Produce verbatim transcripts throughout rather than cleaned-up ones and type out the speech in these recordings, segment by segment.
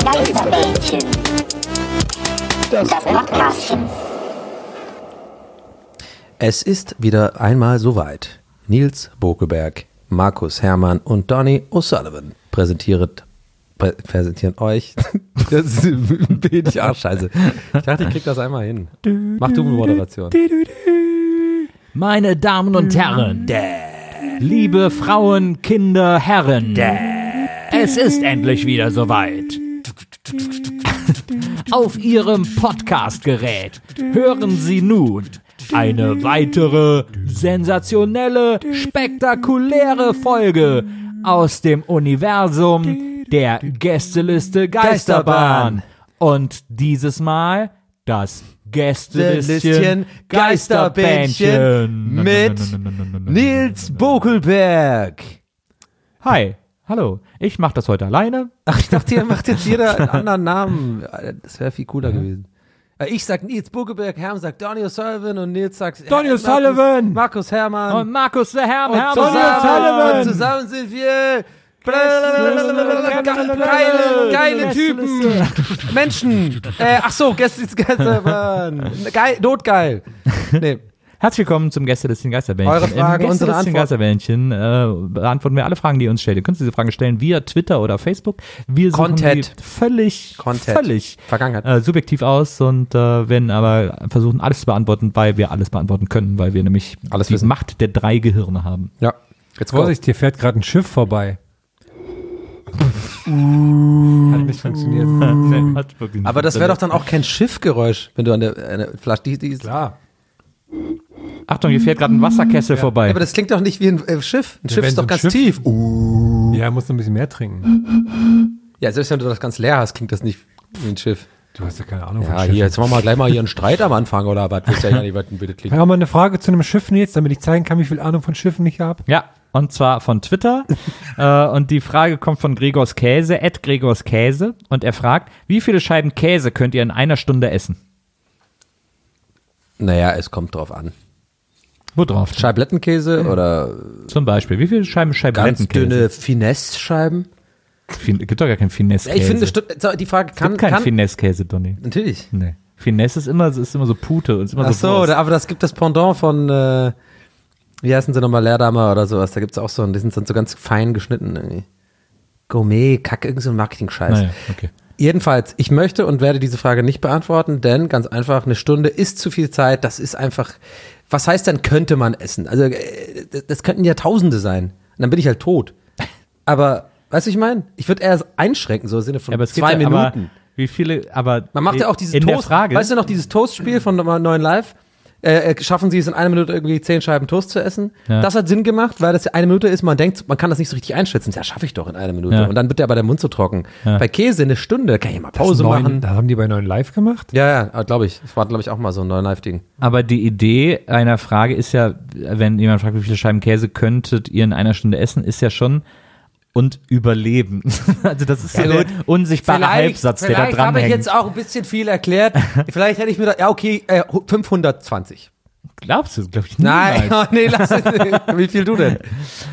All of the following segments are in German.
Geisterbällchen. Das Podcastchen. Es ist wieder einmal soweit. Nils Bokelberg, Markus Herrmann und Donny O'Sullivan präsentiert, prä, präsentieren euch. Das bin ich auch scheiße. Ich dachte, ich krieg das einmal hin. Mach du eine Moderation. Meine Damen und Herren, liebe Frauen, Kinder, Herren, es ist endlich wieder soweit. Auf Ihrem Podcast-Gerät hören Sie nun eine weitere sensationelle, spektakuläre Folge aus dem Universum der Gästeliste Geisterbahn. Und dieses Mal das Gästelistchen Geisterbähnchen mit Nils Bokelberg. Hi, hallo, ich mach das heute alleine. Ach, ich dachte, ihr macht jetzt jeder einen anderen Namen. Das wäre viel cooler gewesen. Ich sag Nils Bokelberg, Herm sagt Donny O'Sullivan und Nils sagt Donny O'Sullivan. Markus Herrmann. Und Markus der Herr, und Herr zusammen, O'Sullivan. und zusammen sind wir geile, geile Typen. Menschen. Äh, ach so, Gästeliste Geisterbahn. Geil, notgeil. Nee. Herzlich willkommen zum Gästelistchen Geisterbähnchen. Eure Fragen, Im unsere Gästelistchen Geisterbähnchen äh, beantworten wir alle Fragen, die ihr uns stellt. Ihr könnt diese Fragen stellen via Twitter oder Facebook. Wir suchen Content. die völlig, Content. völlig Vergangenheit. Äh, subjektiv aus und äh, werden aber versuchen, alles zu beantworten, weil wir alles beantworten können, weil wir nämlich alles die wissen. Macht der drei Gehirne haben. Ja. Jetzt Vorsicht, hier fährt gerade ein Schiff vorbei. Uh. Hat nicht funktioniert. Nee, hat wirklich nicht Aber das wäre doch dann funktioniert. auch kein Schiffgeräusch, wenn du an der, an der Flasche, die, die ist, Klar. Achtung, hier fährt gerade ein Wasserkessel vorbei. Ja, aber das klingt doch nicht wie ein äh, Schiff. Ein Ja, Schiff wenn ist so doch ein ganz Schiff- tief. Uh. Ja, muss noch ein bisschen mehr trinken. Ja, selbst wenn du das ganz leer hast, klingt das nicht wie ein Schiff. Du hast ja keine Ahnung Ja, von hier, Schiffen. jetzt machen wir gleich mal hier einen Streit am Anfang, oder was? Wisst ihr ja nicht, was denn bitte klingt. Wir haben mal eine Frage zu einem Schiff jetzt, damit ich zeigen kann, wie viel Ahnung von Schiffen ich habe. Ja, und zwar von Twitter. äh, und die Frage kommt von Gregors Käse, at Gregors Käse. Und er fragt, wie viele Scheiben Käse könnt ihr in einer Stunde essen? Naja, es kommt drauf an. Wo drauf? Scheiblettenkäse oder Zum Beispiel, wie viele Scheiben ganz Scheiblettenkäse? dünne Finesse-Scheiben? Fin- gibt doch gar keinen Finesse-Käse. Ich finde, stimmt, so, die Frage es kann, gibt keinen kann Finesse-Käse, Donny. natürlich. Nee. Finesse ist immer, ist immer so Pute und ist immer Ach so so, Wurst. da, aber das gibt das Pendant von, äh, wie heißen sie nochmal, Leerdammer oder sowas. Da gibt's auch so, die sind dann so ganz fein geschnitten irgendwie. Gourmet, Kack, irgend so ein Marketing-Scheiß. Naja, okay. Jedenfalls, ich möchte und werde diese Frage nicht beantworten, denn ganz einfach, eine Stunde ist zu viel Zeit. Das ist einfach, was heißt denn, könnte man essen? Also, äh, das, das könnten ja Tausende sein. Und dann bin ich halt tot. Aber, weißt du, ich meine? Ich würde eher einschränken, so im Sinne von Ja, aber es gibt zwei ja, Minuten. Aber wie viele, aber Man macht ja auch dieses in Toast, der Frage, weißt du noch, dieses Toast-Spiel von neuen Live? Äh, äh, schaffen sie es in einer Minute irgendwie zehn Scheiben Toast zu essen? Ja. Das hat Sinn gemacht, weil das ja eine Minute ist, man denkt, man kann das nicht so richtig einschätzen. Ja, schaffe ich doch in einer Minute. Ja. Und dann wird der aber der Mund so trocken. Ja. Bei Käse eine Stunde, kann ich mal Pause Das neun, machen. Das haben die bei neuen Live gemacht? Ja, ja, glaube ich. Das war, glaube ich, auch mal so ein neuen Live-Ding. aber die Idee einer Frage ist ja, wenn jemand fragt, wie viele Scheiben Käse könntet ihr in einer Stunde essen, ist ja schon und überleben. Also das ist ja, Ja, der gut. unsichtbare Halbsatz, der da vielleicht dran habe ich hängt. jetzt auch ein bisschen viel erklärt. Vielleicht hätte ich mir da, ja okay, äh, fünfhundertzwanzig. Glaubst du? Glaube ich Nein, niemals. oh, nee, lass es. Wie viel du denn?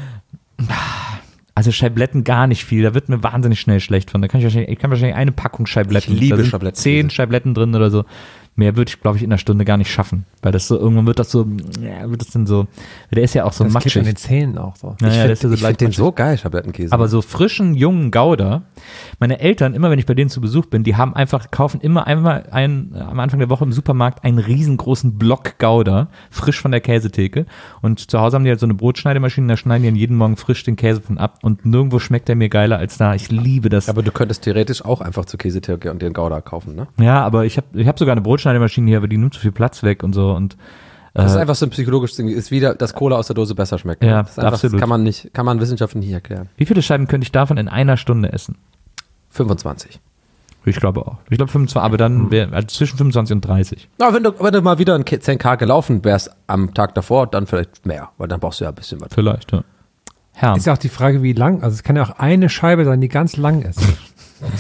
Also Scheibletten gar nicht viel, da wird mir wahnsinnig schnell schlecht von. Da kann ich wahrscheinlich, ich kann wahrscheinlich eine Packung Scheibletten. Ich liebe da sind Scheibletten. Zehn Scheibletten drin oder so. Mehr würde ich, glaube ich, in einer Stunde gar nicht schaffen. Weil das so, irgendwann wird das so, ja, wird das dann so, der ist ja auch so Das klebt matschig. an den Zähnen auch so. Naja, ich der finde ist ja so ich leicht find den matschig. so geil, Schablettenkäse. Aber so frischen, jungen Gouda, meine Eltern, immer wenn ich bei denen zu Besuch bin, die haben einfach, kaufen immer einmal einen, am Anfang der Woche im Supermarkt einen riesengroßen Block Gouda, frisch von der Käsetheke. Und zu Hause haben die halt so eine Brotschneidemaschine, da schneiden die dann jeden Morgen frisch den Käse von ab. Und nirgendwo schmeckt der mir geiler als da. Ich liebe das. Aber du könntest theoretisch auch einfach zur Käsetheke und den Gouda kaufen, ne? Ja, aber ich habe ich hab sogar eine Brotschneidemaschine hier, aber die nimmt zu viel Platz weg und so. Und Das ist äh, einfach so ein psychologisches Ding. Ist wieder, dass Cola aus der Dose besser schmeckt. Ja, das ist einfach, absolut. Das kann man nicht, kann man wissenschaftlich nicht erklären. wie viele Scheiben könnte ich davon in einer Stunde essen? fünfundzwanzig. Ich glaube auch. Ich glaube fünfundzwanzig, aber dann wär, also zwischen fünfundzwanzig und dreißig. Aber wenn du, wenn du mal wieder ein zehn K gelaufen wärst am Tag davor, dann vielleicht mehr, weil dann brauchst du ja ein bisschen was. Vielleicht, ja. Herr. Ist ja auch die Frage, wie lang. Also es kann ja auch eine Scheibe sein, die ganz lang ist.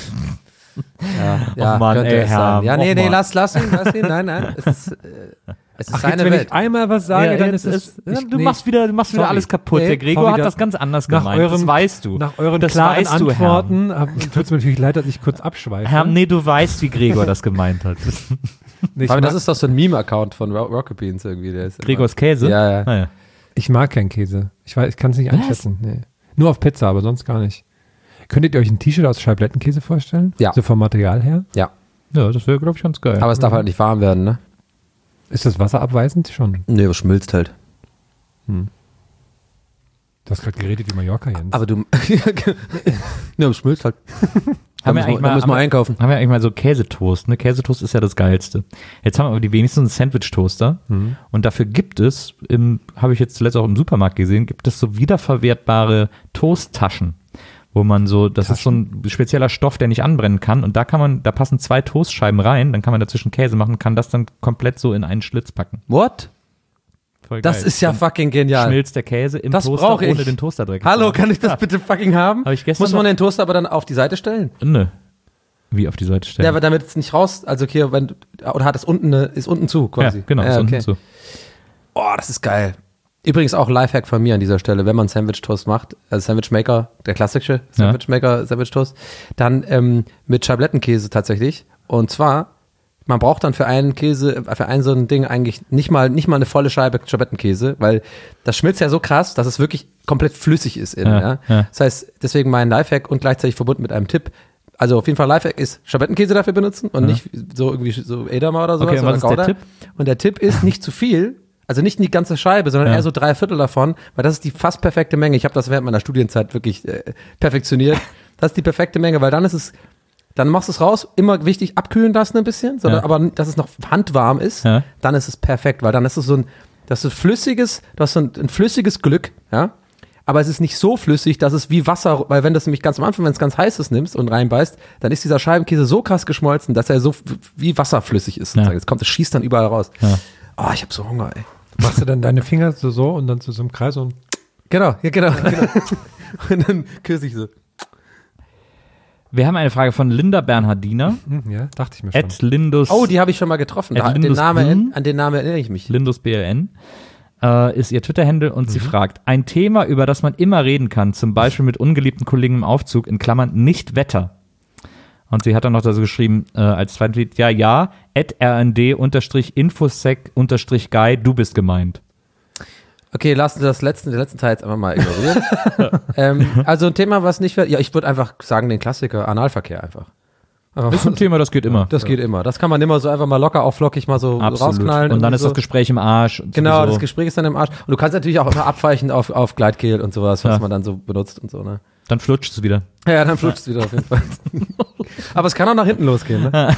Ja, Och Mann, könnte ey, es Herr, sein. Ja, och nee, nee, Mann. lass, lass ihn, lass ihn. Nein, nein. Es ist, äh, Es ist Ach, jetzt, seine wenn Welt. ich einmal was sage, Ja, dann jetzt ist es... ist- ja, ich- du nee, machst wieder, du machst wieder sorry. alles kaputt. Nee, Der Gregor sorry, hat da- das ganz anders nach gemeint. eurem, das weißt du. Nach euren das klaren weißt du, Antworten tut es mir natürlich leid, dass ich kurz abschweife. Herr. Herr, nee, du weißt, wie Gregor das gemeint hat. Nee, ich, Aber das mag, ist doch so ein Meme-Account von Ro- Rocket Beans irgendwie. Der ist immer- Gregors Käse? Ja, ja. Ah, ja. ich mag keinen Käse. Ich, weiß, ich kann es nicht Was? einschätzen. Nee. Nur auf Pizza, aber sonst gar nicht. Könntet ihr euch ein T-Shirt aus Scheiblettenkäse vorstellen? Ja. So vom Material her? Ja, Ja, das wäre, glaube ich, ganz geil. aber es darf halt nicht warm werden, ne? Ist das wasserabweisend? Schon. Nee, es schmilzt halt. Du hast gerade geredet wie Mallorca, Jens. Aber du. Ne, es schmilzt halt. Da Haben wir müssen wir, eigentlich da mal- müssen wir haben wir- einkaufen. Haben wir eigentlich mal so Käsetoast, ne? Käsetoast ist ja das Geilste. Jetzt haben wir aber die wenigsten einen Sandwich-Toaster. Mhm. Und dafür gibt es, im, habe ich jetzt zuletzt auch im Supermarkt gesehen, gibt es so wiederverwertbare Toasttaschen. Wo man so, das ist so ein spezieller Stoff, der nicht anbrennen kann. Und da kann man, da passen zwei Toastscheiben rein, dann kann man dazwischen Käse machen, kann das dann komplett so in einen Schlitz packen. What? Voll Das geil. ist ja Dann fucking genial. schmilzt der Käse im Das Toaster brauche ich. ohne den Tosterdreck. Hallo, kann ich das bitte fucking haben? Hab ich gestern Muss man noch- den Toaster aber dann auf die Seite stellen? Nö. Wie auf die Seite stellen. Ja, aber damit es nicht raus, also hier, wenn, oder hat es unten, eine, ist unten zu quasi. Ja, genau, ja, ist okay. unten so. Oh, das ist geil. Übrigens auch Lifehack von mir an dieser Stelle, wenn man Sandwich-Toast macht, also Sandwich-Maker, der klassische Sandwich-Maker, Sandwich-Toast, dann ähm, mit Scheiblettenkäse tatsächlich. Und zwar, man braucht dann für einen Käse, für ein so ein Ding eigentlich nicht mal, nicht mal eine volle Scheibe Scheiblettenkäse, weil das schmilzt ja so krass, dass es wirklich komplett flüssig ist innen. Ja, Ja, ja. Das heißt, deswegen mein Lifehack und gleichzeitig verbunden mit einem Tipp. Also auf jeden Fall Lifehack ist Scheiblettenkäse dafür benutzen und Ja. nicht so irgendwie so Edamer oder sowas. Okay, und was oder ist der Gouda. Tipp? Und der Tipp ist nicht zu viel, also nicht die ganze Scheibe, sondern Ja. eher so drei Viertel davon, weil das ist die fast perfekte Menge. Ich habe das während meiner Studienzeit wirklich äh, perfektioniert. Das ist die perfekte Menge, weil dann ist es, dann machst du es raus, immer wichtig, abkühlen lassen ein bisschen, sondern Ja. aber dass es noch handwarm ist, Ja. dann ist es perfekt, weil dann ist es so ein, das ist flüssiges, das ist so ein, ein flüssiges Glück, ja. Aber es ist nicht so flüssig, dass es wie Wasser, weil wenn das nämlich ganz am Anfang, wenn es ganz heiß ist, nimmst und reinbeißt, dann ist dieser Scheibenkäse so krass geschmolzen, dass er so f- wie wasserflüssig ist. Ja. Jetzt kommt, es schießt dann überall raus. Ja. Oh, ich habe so Hunger, ey. Machst du dann deine Finger so, so und dann zu so einem Kreis und Genau, ja, genau, genau. Und dann küsse ich so. Wir haben eine Frage von Linda Bernhardiner. hm, ja, dachte ich mir schon. At Lindus, Oh, die habe ich schon mal getroffen. Da, At den Lindus Namen, Blum? an den Namen erinnere ich mich. Lindus B L N, äh, ist ihr Twitter-Handle und sie fragt, ein Thema, über das man immer reden kann, zum Beispiel mit ungeliebten Kollegen im Aufzug, in Klammern nicht Wetter. Und sie hat dann noch da so geschrieben, äh, als zweites Lied, ja, ja, at rnd-infosec-guy, du bist gemeint. Okay, lassen Sie das letzte, den letzten Teil jetzt einfach mal ignorieren. ähm, also ein Thema, was nicht, ja, ich würde einfach sagen, den Klassiker, Analverkehr einfach. Das ist ein Thema, das geht immer. Das geht immer. Das kann man immer so einfach mal locker, auch flockig mal so Absolut. rausknallen. Und dann ist so. das Gespräch im Arsch. und Genau, sowieso. das Gespräch ist dann im Arsch. Und du kannst natürlich auch immer abweichen auf, auf Gleitgel und sowas, was Ja. man dann so benutzt und so, ne? Dann flutscht es wieder. Ja, dann flutscht es wieder auf jeden Fall. Aber es kann auch nach hinten losgehen, ne?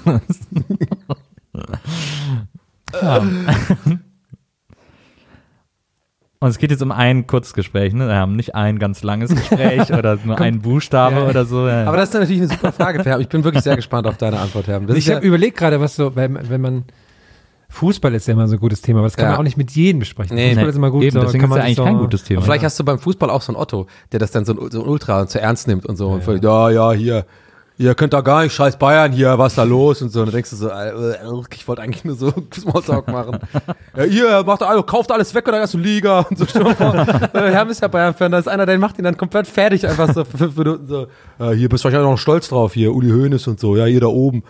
Und es geht jetzt um ein Kurzgespräch, ne? Wir haben nicht ein ganz langes Gespräch oder nur einen Buchstabe Ja. oder so. Ja. Aber das ist natürlich eine super Frage, Per. Ich bin wirklich sehr gespannt auf deine Antwort, Herr. Das Ich ist ja, habe überlegt gerade, was so, wenn, wenn man Fußball ist ja immer so ein gutes Thema, aber das kann Ja. man auch nicht mit jedem besprechen. Nee. Fußball ist immer gut. Eben, so, deswegen kann ist man ja eigentlich so, kein gutes Thema. vielleicht hast du beim Fußball auch so einen Otto, der das dann so, ein- so ein Ultra so ernst nimmt und so. Und völlig, ja, ja, hier, ihr könnt da gar nicht, scheiß Bayern hier, was da los und so. Und dann denkst du so, äh, ich wollte eigentlich nur so Smalltalk machen. Ja, ihr macht alles, kauft alles weg oder erst Liga und so. Stell dir mal vor, Wir haben es ja Bayern-Fan, da ist einer, der macht ihn dann komplett fertig, einfach so für fünf Minuten so. Ja, hier bist du wahrscheinlich noch stolz drauf, hier, Uli Hoeneß und so, ja, hier da oben.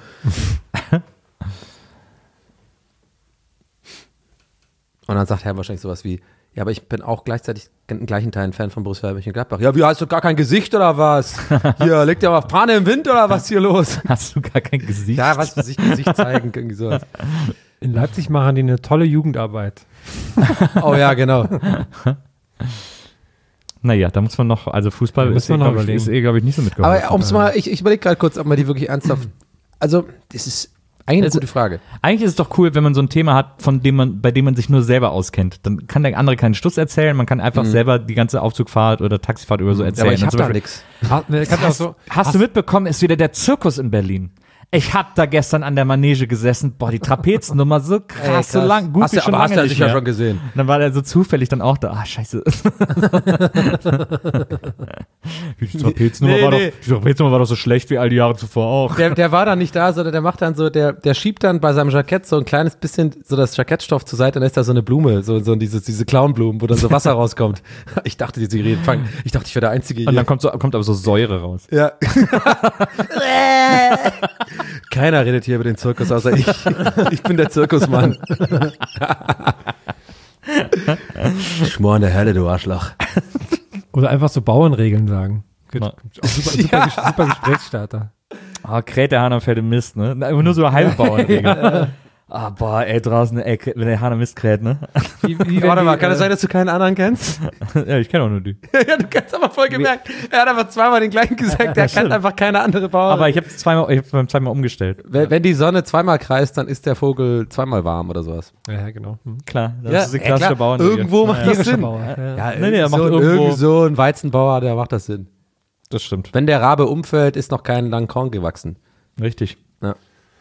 Und dann sagt Herr wahrscheinlich sowas wie, ja, aber ich bin auch gleichzeitig in gleichen Teilen Fan von Borussia Mönchengladbach. Ja, wie, hast du gar kein Gesicht oder was? Hier, legt ja mal Fahne im Wind oder was hier los? Hast du gar kein Gesicht? Ja, was für sich Gesicht zeigen, irgendwie sowas. In Leipzig machen die eine tolle Jugendarbeit. Oh ja, genau. Naja, da muss man noch, also Fußball Da ist, müssen wir eh, noch glaube ich, überlegen. ist eh, glaube ich, nicht so mitgeholfen. Aber ums mal, ich, ich überlege gerade kurz, ob man die wirklich ernsthaft, also, das ist eigentlich eine Also- gute Frage. Eigentlich ist es doch cool, wenn man so ein Thema hat, von dem man, bei dem man sich nur selber auskennt. Dann kann der andere keinen Stuss erzählen, man kann einfach selber die ganze Aufzugfahrt oder Taxifahrt oder so Ja, erzählen. aber ich Und hab zum da Beispiel- nix. Ha, ne, kannst du auch so, Hast du mitbekommen, ist wieder der Zirkus in Berlin. Ich hab da gestern an der Manege gesessen. Boah, die Trapeznummer so krass, so lang. Gut, Hast wie du, schon aber hast lange du ja nicht sicher mehr. schon gesehen. Und dann war der so zufällig dann auch da. Ah, scheiße. Die Trapeznummer, Nee, war, nee. Doch, die Trapeznummer war doch so schlecht wie all die Jahre zuvor auch. Der, der war da nicht da, sondern der macht dann so, der, der schiebt dann bei seinem Jackett so ein kleines bisschen so das Jackettstoff zur Seite und dann ist da so eine Blume, so, so dieses, diese Clownblumen, wo dann so Wasser rauskommt. Ich dachte, die reden, fang, ich dachte, ich wäre der Einzige hier. Und dann kommt, so, kommt aber so Säure raus. Ja. Keiner redet hier über den Zirkus, außer ich. Ich bin der Zirkusmann. Schmorende Hölle, du Arschloch. Oder einfach so Bauernregeln sagen. Gut. Na. Auch super, super, Ja. Ges- super Gesprächsstarter. Ah, kräht der Hahn am Felde Mist, ne? Einfach nur so Halbbauernregeln. Ah, boah, ey, draußen, ey, kräht- wenn der Hahn am Mist kräht, ne? Wie, wie wenn Warte mal, die, kann es äh, sein, dass du keinen anderen kennst? Ja, ich kenne auch nur die. Ja, du kannst aber voll gemerkt. Er hat einfach zweimal den gleichen gesagt, der kann einfach keine andere Bauern. Aber ich habe zweimal, ich hab's beim zweimal umgestellt. wenn, wenn die Sonne zweimal kreist, dann ist der Vogel zweimal warm oder sowas. Ja, genau. Hm. Klar, das Ja, ist die ja, klassische klar. Bauernregel. Irgendwo macht das Tierischer Sinn. Bauer. Ja. Ja, Nee, nee, er irgend macht so, irgendwo- irgend so ein Weizenbauer, der macht das Sinn. Das stimmt. Wenn der Rabe umfällt, ist noch kein lang Korn gewachsen. Richtig. Ja.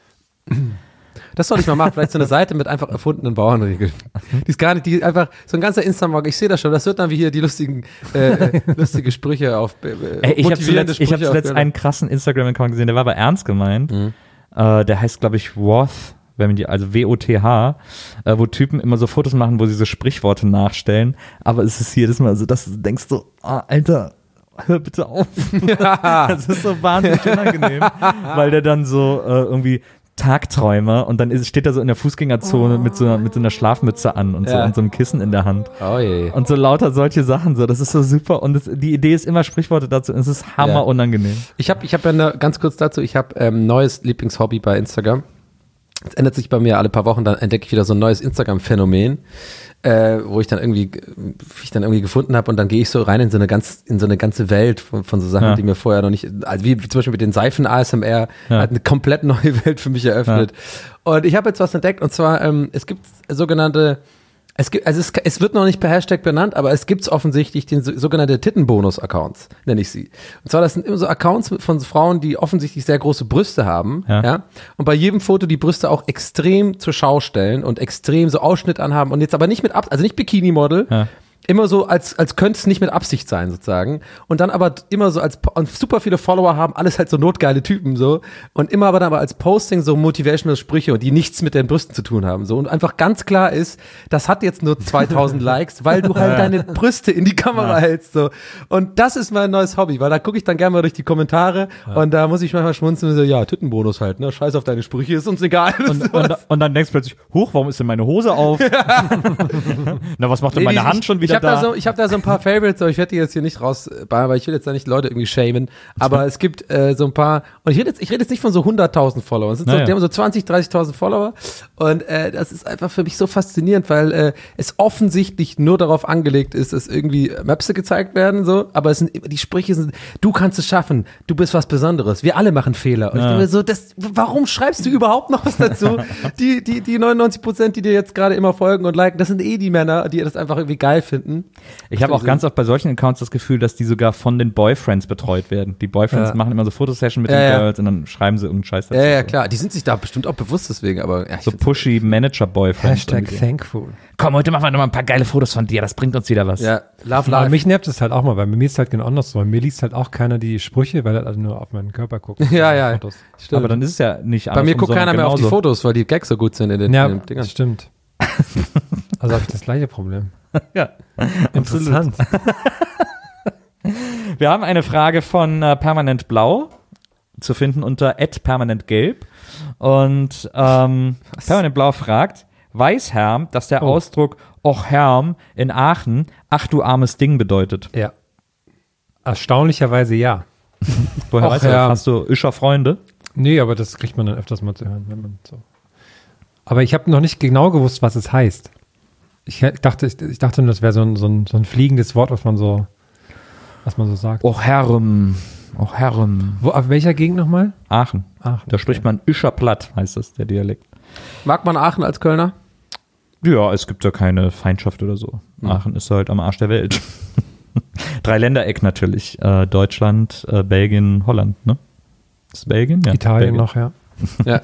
Das soll ich mal machen, vielleicht so eine Seite mit einfach erfundenen Bauernregeln. Die ist gar nicht, die einfach, so ein ganzer Instagram, ich sehe das schon, das wird dann wie hier die lustigen, äh, lustige Sprüche auf, äh, Ey, ich habe motivierende zuletzt, ich hab Sprüche zuletzt auf- einen krassen Instagram-Account gesehen, der war aber ernst gemeint. Mhm. Äh, der heißt, glaube ich, Woth, wenn man die, also W O T H, äh, wo Typen immer so Fotos machen, wo sie so Sprichworte nachstellen. Aber es ist jedes Mal so, dass du denkst so, ah, Alter, hör bitte auf. Das ist so wahnsinnig unangenehm, weil der dann so äh, irgendwie Tagträumer und dann ist, steht er so in der Fußgängerzone mit so, mit so einer Schlafmütze an und so, Ja. und so einem Kissen in der Hand. Oh je. Und so lauter solche Sachen, so, das ist so super. Und das, die Idee ist immer Sprichworte dazu. Und es ist hammer Ja. unangenehm. Ich habe ich hab ja eine, ganz kurz dazu, ich habe ähm, neues Lieblingshobby bei Instagram. Es ändert sich bei mir alle paar Wochen, dann entdecke ich wieder so ein neues Instagram-Phänomen, äh, wo ich dann irgendwie, wie ich dann irgendwie gefunden habe und dann gehe ich so rein in so eine ganz, in so eine ganze Welt von, von so Sachen, Ja. die mir vorher noch nicht, also wie, wie zum Beispiel mit den Seifen-A S M R, Ja. hat eine komplett neue Welt für mich eröffnet. Und ich habe jetzt was entdeckt und zwar, ähm, es gibt sogenannte, es gibt, also es, es wird noch nicht per Hashtag benannt, aber es gibt offensichtlich den so, sogenannte Tittenbonus-Accounts, nenne ich sie. Und zwar, das sind immer so Accounts mit- von Frauen, die offensichtlich sehr große Brüste haben, ja. Ja. Und bei jedem Foto die Brüste auch extrem zur Schau stellen und extrem so Ausschnitt anhaben und jetzt aber nicht mit Ab, also nicht Bikini-Model, Ja. immer so, als, als könnte es nicht mit Absicht sein, sozusagen. Und dann aber immer so als, und super viele Follower haben, alles halt so notgeile Typen, so. Und immer aber dann aber als Posting so motivational Sprüche, die nichts mit den Brüsten zu tun haben, so. Und einfach ganz klar ist, das hat jetzt nur zweitausend Likes, weil du halt deine Brüste in die Kamera hältst, so. Und das ist mein neues Hobby, weil da gucke ich dann gerne mal durch die Kommentare und da muss ich manchmal schmunzeln und so, ja, Tittenbonus halt, ne, scheiß auf deine Sprüche, ist uns egal. Und, und, und dann denkst du plötzlich, huch, warum ist denn meine Hose auf? Na, was macht denn Nee, meine die- Hand ich, schon wieder ich hab da? da? So, ich habe da so ein paar Favorites, aber ich werde die jetzt hier nicht raus, weil ich will jetzt da nicht Leute irgendwie shamen, aber es gibt äh, so ein paar, und ich rede jetzt, ich rede jetzt nicht von so hunderttausend Followern, es sind so, Naja. die haben so zwanzig, dreißigtausend Follower und äh, das ist einfach für mich so faszinierend, weil äh, es offensichtlich nur darauf angelegt ist, dass irgendwie Möpse gezeigt werden, so, aber es sind, die Sprüche sind, du kannst es schaffen, du bist was Besonderes, wir alle machen Fehler. Und ich Ja. denke mir so, das, warum schreibst du überhaupt noch was dazu? die, die, die neunundneunzig Prozent, die dir jetzt gerade immer folgen und liken, das sind eh die Männer, die das einfach irgendwie geil finden. Ich habe auch ganz oft bei solchen Accounts das Gefühl, dass die sogar von den Boyfriends betreut werden. Die Boyfriends Ja. machen immer so Fotosession mit Ja, den ja. Girls und dann schreiben sie irgendeinen Scheiß dazu. Ja, ja, klar. Die sind sich da bestimmt auch bewusst deswegen, aber ja, ich So find's- pushy Manager-Boyfriends. Hashtag irgendwie. thankful. Komm, heute machen wir noch mal ein paar geile Fotos von dir, das bringt uns wieder was. ja, Love Aber Life. mich nervt es halt auch mal, weil bei mir ist es halt genau andersrum. Bei mir liest halt auch keiner die Sprüche, weil er also nur auf meinen Körper guckt. Ja, ja. Fotos. Stimmt. Aber dann ist es ja nicht Bei mir andersrum, guckt keiner sondern mehr auf die genauso. Fotos, weil die Gags so gut sind in den, Ja, in den Dingern. stimmt. Also habe ich das gleiche Problem. Ja, absolut. Interessant. Wir haben eine Frage von äh, Permanent Blau zu finden unter permanentgelb. Und ähm, Permanent Blau fragt, weiß Herm, dass der Oh. Ausdruck Och Herm in Aachen, ach du armes Ding bedeutet? Ja. Erstaunlicherweise ja. Woher Och weißt du das? Herm. Hast du Ischer Freunde? Nee, aber das kriegt man dann öfters mal zu hören, wenn man so. Aber ich habe noch nicht genau gewusst, was es heißt. Ich hä- dachte, ich, ich dachte nur, das wäre so ein, so, ein, so ein fliegendes Wort, was man so, was man so sagt. Och Herm, Och Herm. Wo, auf welcher Gegend nochmal? Aachen. Ach, Da spricht man Ischer Platt, heißt das, der Dialekt. Mag man Aachen als Kölner? Ja, es gibt ja keine Feindschaft oder so. Aachen ist halt am Arsch der Welt. Dreiländereck natürlich. Äh, Deutschland, äh, Belgien, Holland, ne? Ist Belgien? Ja, Italien Belgien. noch, ja. Ja.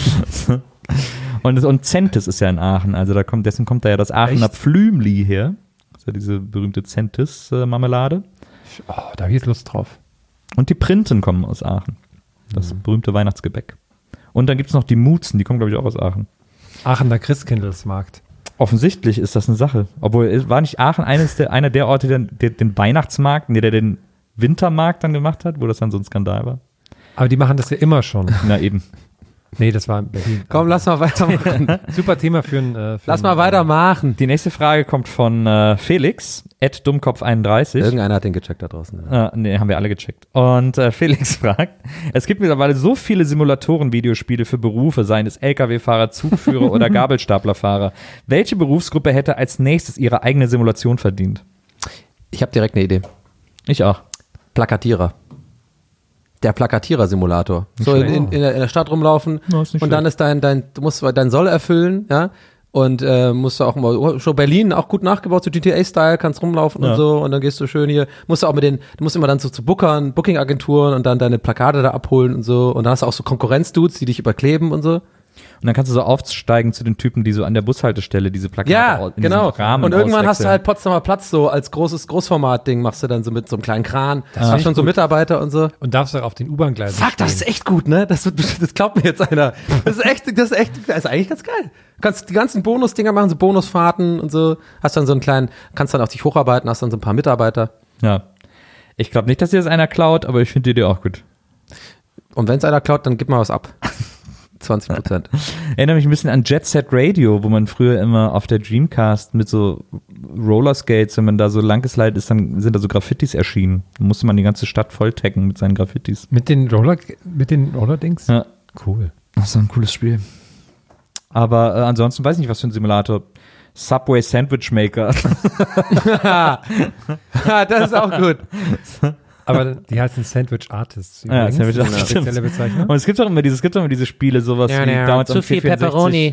Und, und Zentes ist ja in Aachen, also da kommt, dessen kommt da ja das Aachener Echt? Pflümli her. Das ist ja diese berühmte Zentes-Marmelade. Oh, da habe ich jetzt Lust drauf. Und die Printen kommen aus Aachen. Das Mhm. berühmte Weihnachtsgebäck. Und dann gibt es noch die Mutzen, die kommen, glaube ich, auch aus Aachen. Aachener Christkindlesmarkt. Offensichtlich ist das eine Sache. Obwohl, war nicht Aachen eines der, einer der Orte, der, der den Weihnachtsmarkt, nee, der den Wintermarkt dann gemacht hat, wo das dann so ein Skandal war? Aber die machen das ja immer schon. Na eben. Nee, das war in Berlin. Komm, lass mal weitermachen. Super Thema für ein. Äh, für Lass ein, mal weitermachen. Die nächste Frage kommt von äh, Felix, at dummkopf einunddreißig. Irgendeiner hat den gecheckt da draußen. Ja. Äh, nee, haben wir alle gecheckt. Und äh, Felix fragt, es gibt mittlerweile so viele Simulatoren-Videospiele für Berufe, seien es L K W-Fahrer, Zugführer oder Gabelstaplerfahrer. Welche Berufsgruppe hätte als nächstes ihre eigene Simulation verdient? Ich habe direkt eine Idee. Ich auch. Plakatierer. Der Plakatierer-Simulator. So in, in, in, der, in der Stadt rumlaufen Ja, ist nicht und dann schlecht. ist dein, dein, du musst dein Soll erfüllen, ja. Und äh, musst du auch mal, schon Berlin auch gut nachgebaut, so G T A-Style, kannst rumlaufen Ja. und so und dann gehst du schön hier, musst du auch mit den, du musst immer dann so zu Bookern, Booking-Agenturen und dann deine Plakate da abholen und so und dann hast du auch so Konkurrenz-Dudes, die dich überkleben und so. Und dann kannst du so aufsteigen zu den Typen, die so an der Bushaltestelle diese Plakate Ja, au- in genau. diesem Rahmen Und irgendwann hast du auswechseln. halt Potsdamer Platz so als großes Großformat-Ding, machst du dann so mit so einem kleinen Kran, find hast ich schon so gut. Mitarbeiter und so. Und darfst du auf den U-Bahn-Gleisen Fuck, das ist echt gut, ne? Das, wird, das glaubt mir jetzt einer. Das ist echt, das ist echt, das ist eigentlich ganz geil. Du kannst die ganzen Bonus-Dinger machen, so Bonusfahrten und so. Hast dann so einen kleinen, kannst dann auch dich hocharbeiten, hast dann so ein paar Mitarbeiter. Ja. Ich glaube nicht, dass dir das einer klaut, aber ich finde die Idee auch gut. Und wenn es einer klaut, dann gib mal was ab. zwanzig Prozent. Erinnere mich ein bisschen an Jet Set Radio, wo man früher immer auf der Dreamcast mit so Rollerskates, wenn man da so lang geslidet ist, dann sind da so Graffitis erschienen. Da musste man die ganze Stadt voll taggen mit seinen Graffitis. Mit den Roller, mit den Roller-Dings? Ja. Cool. Das ist ein cooles Spiel. Aber äh, ansonsten weiß ich nicht, was für ein Simulator. Subway Sandwich Maker. Das ist auch gut. Aber die heißen Sandwich Artists. Ja, übrigens. Sandwich Das ist eine Artists. spezielle Bezeichnung. Und es gibt auch immer diese, es gibt auch immer diese Spiele, sowas wie damals am vier vierundsechzig.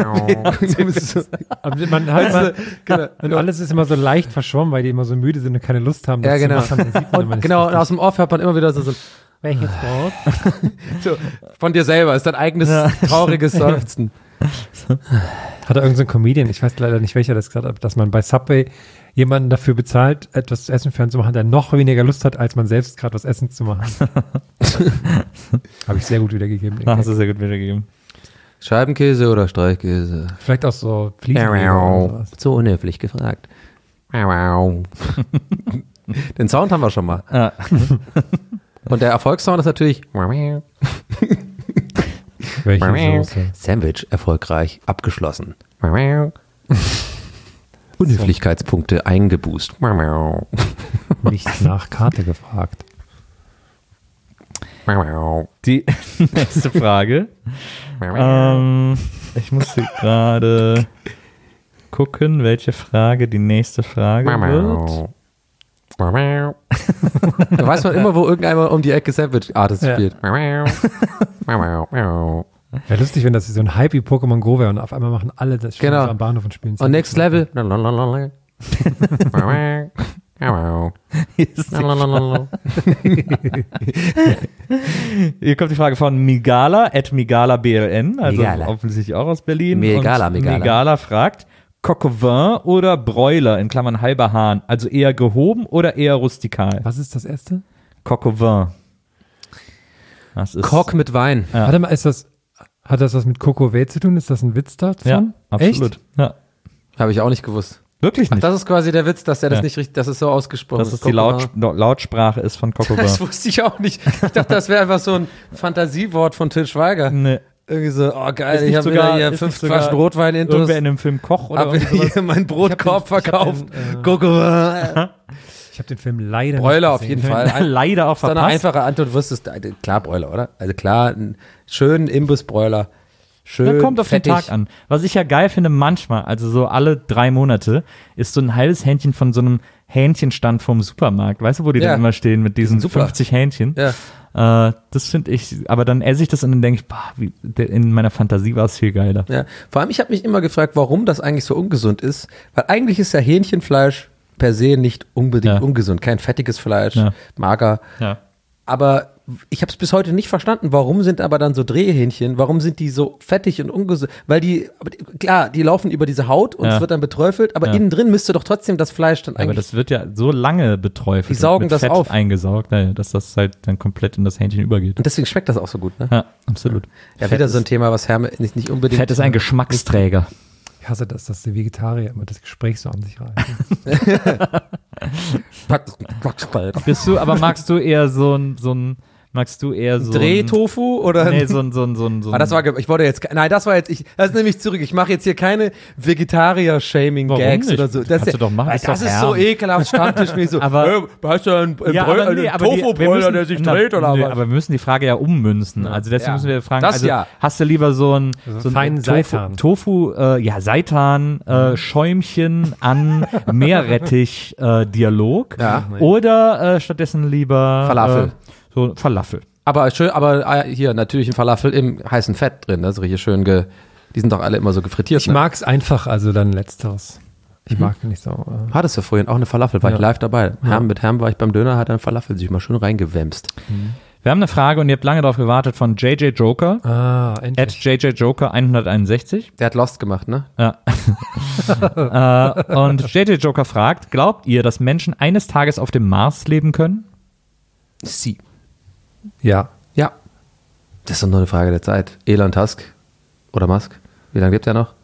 Aber man hat Weißt immer, du, genau. und alles ist immer so leicht verschwommen, weil die immer so müde sind und keine Lust haben, das Ja, genau. zu machen. Dann sieht man immer Und nicht genau, und richtig. aus dem Off hört man immer wieder so, so Welches Brot? so, von dir selber, ist dein eigenes trauriges Seufzen. Hat da irgendein so ein Comedian, ich weiß leider nicht, welcher das gesagt hat, dass man bei Subway jemanden dafür bezahlt, etwas zu essen für einen zu machen, der noch weniger Lust hat, als man selbst gerade was essen zu machen. Habe ich sehr gut wiedergegeben. den Ah, Gag. hast du sehr gut wiedergegeben. Scheibenkäse oder Streichkäse? Vielleicht auch so Fliesenleger oder sowas. So unhöflich gefragt. Den Sound haben wir schon mal. Ah. Und der Erfolgssound ist natürlich Welche Soße? Sandwich erfolgreich abgeschlossen. Unhöflichkeitspunkte eingeboost. Nicht nach Karte gefragt. Die nächste Frage. ähm, ich muss hier gerade gucken, welche Frage die nächste Frage wird. Da weiß man immer, wo irgendeiner um die Ecke Sandwich Artist Ja. spielt. Wäre lustig, wenn das so ein Hype wie Pokémon Go wäre und auf einmal machen alle das stehen Genau. so am Bahnhof und spielen. Und Next Level. Hier, ist die Hier kommt die Frage von Migala, at Migala B L N, also Migala. offensichtlich auch aus Berlin. Migala, Und Migala. Migala fragt, Coq au vin oder Broiler, in Klammern halber Hahn, also eher gehoben oder eher rustikal? Was ist das erste? Coq au vin. Das ist Cock mit Wein. Ja. Warte mal, ist das, hat das was mit Coco Weh zu tun? Ist das ein Witz davon? Ja, absolut. Echt? Ja. Habe ich auch nicht gewusst. Wirklich Ach, nicht. das ist quasi der Witz, dass er das Ja. nicht richtig, dass es so ausgesprochen Dass es die Coq au Laut, Lautsprache ist von Coq au vin. Das vin. wusste ich auch nicht. Ich dachte, das wäre einfach so ein Fantasiewort von Till Schweiger. Nee. Irgendwie so, oh geil, Ist ich nicht habe sogar- wieder hier ist fünf nicht sogar Flaschen Rotwein intus. Irgendwer in dem Film Koch oder Hab irgendwie sowas. hier meinen Brotkorb Ich hab den- ich hab verkauft. den, äh, Guck mal. Ich habe den Film leider Broiler nicht auf gesehen. jeden Fall. Ein, Leider auch ist doch eine verpasst. einfache Antwort, du wirst es, klar Broiler, oder? Also klar, einen schönen Imbissbroiler. Schön Ja, kommt auf fettig. den Tag an. Was ich ja geil finde, manchmal, also so alle drei Monate, ist so ein halbes Hähnchen von so einem Hähnchenstand vom Supermarkt. Weißt du, wo die Ja. dann immer stehen mit diesen sind super. fünfzig Hähnchen? Ja. Äh, das finde ich, aber dann esse ich das und dann denke ich, boah, wie, der, in meiner Fantasie war es viel geiler. Ja, vor allem, ich habe mich immer gefragt, warum das eigentlich so ungesund ist, weil eigentlich ist ja Hähnchenfleisch per se nicht unbedingt Ja. ungesund, kein fettiges Fleisch, Ja. mager, Ja. aber ich habe es bis heute nicht verstanden, warum sind aber dann so Drehhähnchen, warum sind die so fettig und ungesund, weil die, aber die, klar, die laufen über diese Haut und Ja. es wird dann beträufelt, aber Ja. innen drin müsste doch trotzdem das Fleisch dann Ja, aber eigentlich, das wird ja so lange beträufelt. Die saugen und mit das Fett auf. eingesaugt, naja, dass das halt dann komplett in das Hähnchen übergeht. und deswegen schmeckt das auch so gut, ne? Ja, absolut. Ja, Fett wieder so ein ist, Thema, was Herme nicht, nicht unbedingt. Fett ist ein Geschmacksträger. Ich hasse das, dass die Vegetarier immer das Gespräch so an sich reißen. Bist du, aber magst du eher so ein, so ein, magst du eher so ein Drehtofu oder? Nee, so ein, so ein, so ein, so ein Ah, das war, ge- ich wollte jetzt, nein, das war jetzt, ich, das ist nämlich zurück. Ich mache jetzt hier keine Vegetarier-Shaming-Gags nicht? oder so. Kannst du doch machen, Weil ist das doch ist so Herm. ekelhaft, Stammtisch so. Aber- äh, hast du einen, einen, Ja, Brö- aber nee, einen aber die- wir Tofu-Broiler, müssen- der sich na, dreht oder nö, was? aber wir müssen die Frage ja ummünzen. Also deswegen Ja. müssen wir fragen, Das also ja. hast du lieber so ein, So so ein feinen Tofu, Seitan. Tofu äh, ja, Seitan, äh, Schäumchen an Meerrettich-Dialog Ja. oder äh, stattdessen lieber Falafel. Äh, so Falafel. Aber schön, aber äh, hier natürlich ein Falafel im heißen Fett drin, das ist richtig schön ge, die sind doch alle immer so gefrittiert. Ich ne? mag es einfach, also dann letzteres. Ich mag nicht so. Äh, Hattest du vorhin auch eine Falafel, war Ja. ich live dabei. Herm, mit Herm war ich beim Döner, hat ein Falafel sich mal schön reingewämst. Wir haben eine Frage und ihr habt lange darauf gewartet von J J Joker. ah, At endlich. J J Joker hunderteinundsechzig. Der hat Lost gemacht, ne? Ja. äh, und J J Joker fragt, glaubt ihr, dass Menschen eines Tages auf dem Mars leben können? Sie. Ja. Ja. Das ist doch nur eine Frage der Zeit. Elon Tusk oder Musk, wie lange lebt er noch?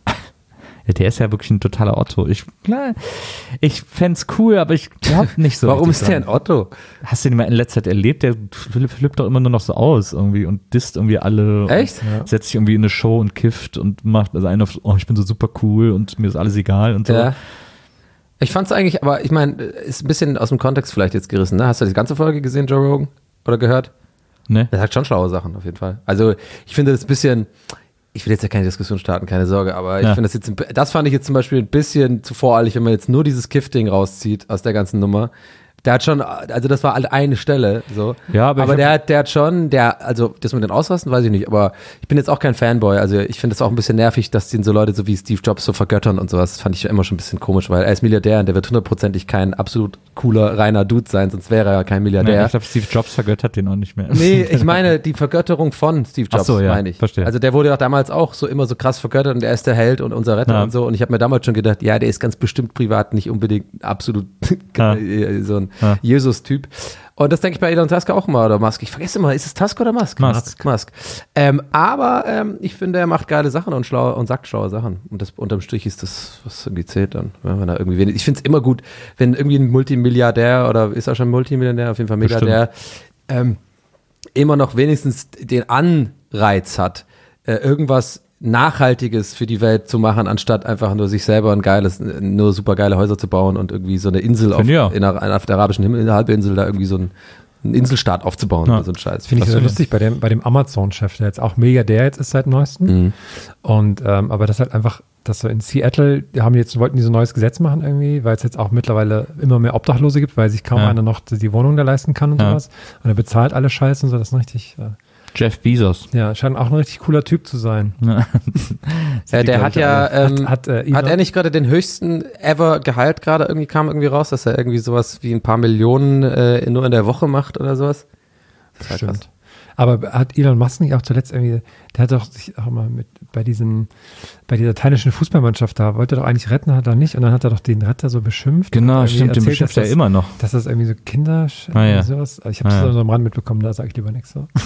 Ja, der ist ja wirklich ein totaler Otto. Ich, klar, ich fänd's cool, aber ich glaube nicht so. Warum richtig ist der ein dran. Otto? Hast du den mal in letzter Zeit erlebt? Der flippt flippt doch immer nur noch so aus irgendwie und disst irgendwie alle. Echt? Und setzt sich irgendwie in eine Show und kifft und macht also einen auf, oh, ich bin so super cool und mir ist alles egal und so. Ja. Ich fand's eigentlich, aber ich meine, ist ein bisschen aus dem Kontext vielleicht jetzt gerissen, ne? Hast du die ganze Folge gesehen, Joe Rogan? Oder gehört? Ne? Der sagt schon schlaue Sachen, auf jeden Fall. Also, ich finde das ein bisschen, ich will jetzt ja keine Diskussion starten, keine Sorge, aber ich Ja. finde das jetzt, ein- das fand ich jetzt zum Beispiel ein bisschen zu voreilig, wenn man jetzt nur dieses Kiff-Ding rauszieht aus der ganzen Nummer. Der hat schon, also das war alle eine Stelle, so. Ja, aber ich hab- der hat, der hat schon, der, also das mit den Ausrasten weiß ich nicht, aber ich bin jetzt auch kein Fanboy, also ich finde es auch ein bisschen nervig, dass den so Leute so wie Steve Jobs so vergöttern und sowas. Das fand ich immer schon ein bisschen komisch, weil er ist Milliardär und der wird hundertprozentig kein absolut cooler, reiner Dude sein, sonst wäre er ja kein Milliardär. Nee, ich glaube, Steve Jobs vergöttert den auch nicht mehr. Nee, ich meine die Vergötterung von Steve Jobs, Ach so, ja, meine ich. verstehe. Also der wurde ja damals auch so immer so krass vergöttert und er ist der Held und unser Retter Ja. und so. Und ich habe mir damals schon gedacht, ja, der ist ganz bestimmt privat nicht unbedingt absolut Ja. so ein Ja. Jesus-Typ. Und das denke ich bei Elon Musk auch immer, oder Musk. Ich vergesse immer, ist es Tusk oder Musk? Musk. Musk. Ähm, aber ähm, ich finde, er macht geile Sachen und schlaue und sagt schlaue Sachen. Und das unterm Strich ist das, was irgendwie zählt dann. Ja, wenn er irgendwie wenig, ich finde es immer gut, wenn irgendwie ein Multimilliardär oder ist er schon Multimilliardär, auf jeden Fall Milliardär, ähm, immer noch wenigstens den Anreiz hat, äh, irgendwas Nachhaltiges für die Welt zu machen, anstatt einfach nur sich selber ein geiles, nur super geile Häuser zu bauen und irgendwie so eine Insel auf, Finde ich auch. in einer, auf der arabischen Himmel, in der Halbinsel da irgendwie so ein, einen Inselstaat aufzubauen Ja. oder so ein Scheiß. Finde ich Was so für- lustig bei dem, bei dem Amazon-Chef, der jetzt auch Milliardär jetzt ist seit neuestem. Mhm. Und, ähm, aber das halt einfach, dass so in Seattle, die haben jetzt, wollten die so ein neues Gesetz machen irgendwie, weil es jetzt auch mittlerweile immer mehr Obdachlose gibt, weil sich kaum Ja. einer noch die Wohnung da leisten kann und Ja. sowas. Und er bezahlt alle Scheiße und so, das ist ein richtig, äh, Jeff Bezos. ja, scheint auch ein richtig cooler Typ zu sein. Ja, der hat ja, ähm, hat, äh, Elon- hat er nicht gerade den höchsten ever Gehalt gerade irgendwie, kam irgendwie raus, dass er irgendwie sowas wie ein paar Millionen äh, nur in der Woche macht oder sowas? Das war krass. Stimmt. Aber hat Elon Musk nicht auch zuletzt irgendwie, der hat doch sich auch mal mit bei diesem, bei dieser thailändischen Fußballmannschaft da, wollte er doch eigentlich retten, hat er nicht, und dann hat er doch den Retter so beschimpft. Genau, und stimmt, den erzählt, beschimpft dass er das- immer noch. Dass das irgendwie so Kinder, Ah, ja. sowas, also ich habe Ah, das ja. so am Rand mitbekommen, da sage ich lieber nichts so.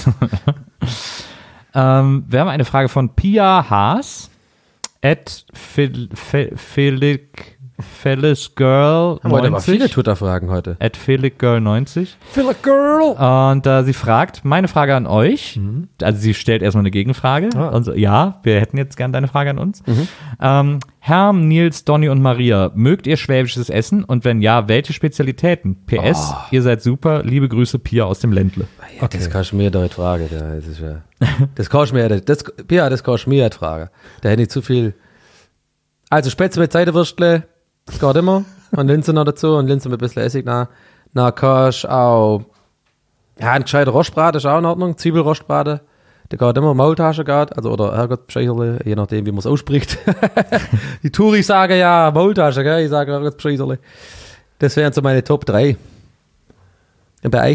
Ähm, wir haben eine Frage von Pia Haas at Fel, Fel, Felix, Felix Girl Haben heute aber viele neunzig. Twitter-Fragen heute. At Felix Girl neunzig. Philip Girl! Und äh, sie fragt, meine Frage an euch, also sie stellt erstmal eine Gegenfrage. Ah. Und so, ja, wir hätten jetzt gern deine Frage an uns. Ähm, Herm, Nils, Donny und Maria, mögt ihr schwäbisches Essen? Und wenn ja, welche Spezialitäten? P S, ihr seid super, liebe Grüße, Pia aus dem Ländle. Ja, das kannst du mir doch nicht fragen. Ja, das, ist ja, das kannst du mir, das, Pia, das kannst du mir nicht fragen. Da hätte ich zu viel. Also Spätzle mit Seidewürstle, das geht immer. Und Linsen noch dazu und Linsen mit ein bisschen Essig nach. Na, kannst auch, ja, ein gescheiter Rostbraten ist auch in Ordnung. Zwiebelrostbraten, der geht immer. Maultasche geht, also, oder Herrgottbescheißerle, je nachdem, wie man es ausspricht. Die Touris sagen ja Maultasche, gell? Ich sage Herrgottbescheißerle. Das wären so meine Top drei. Und bei euch?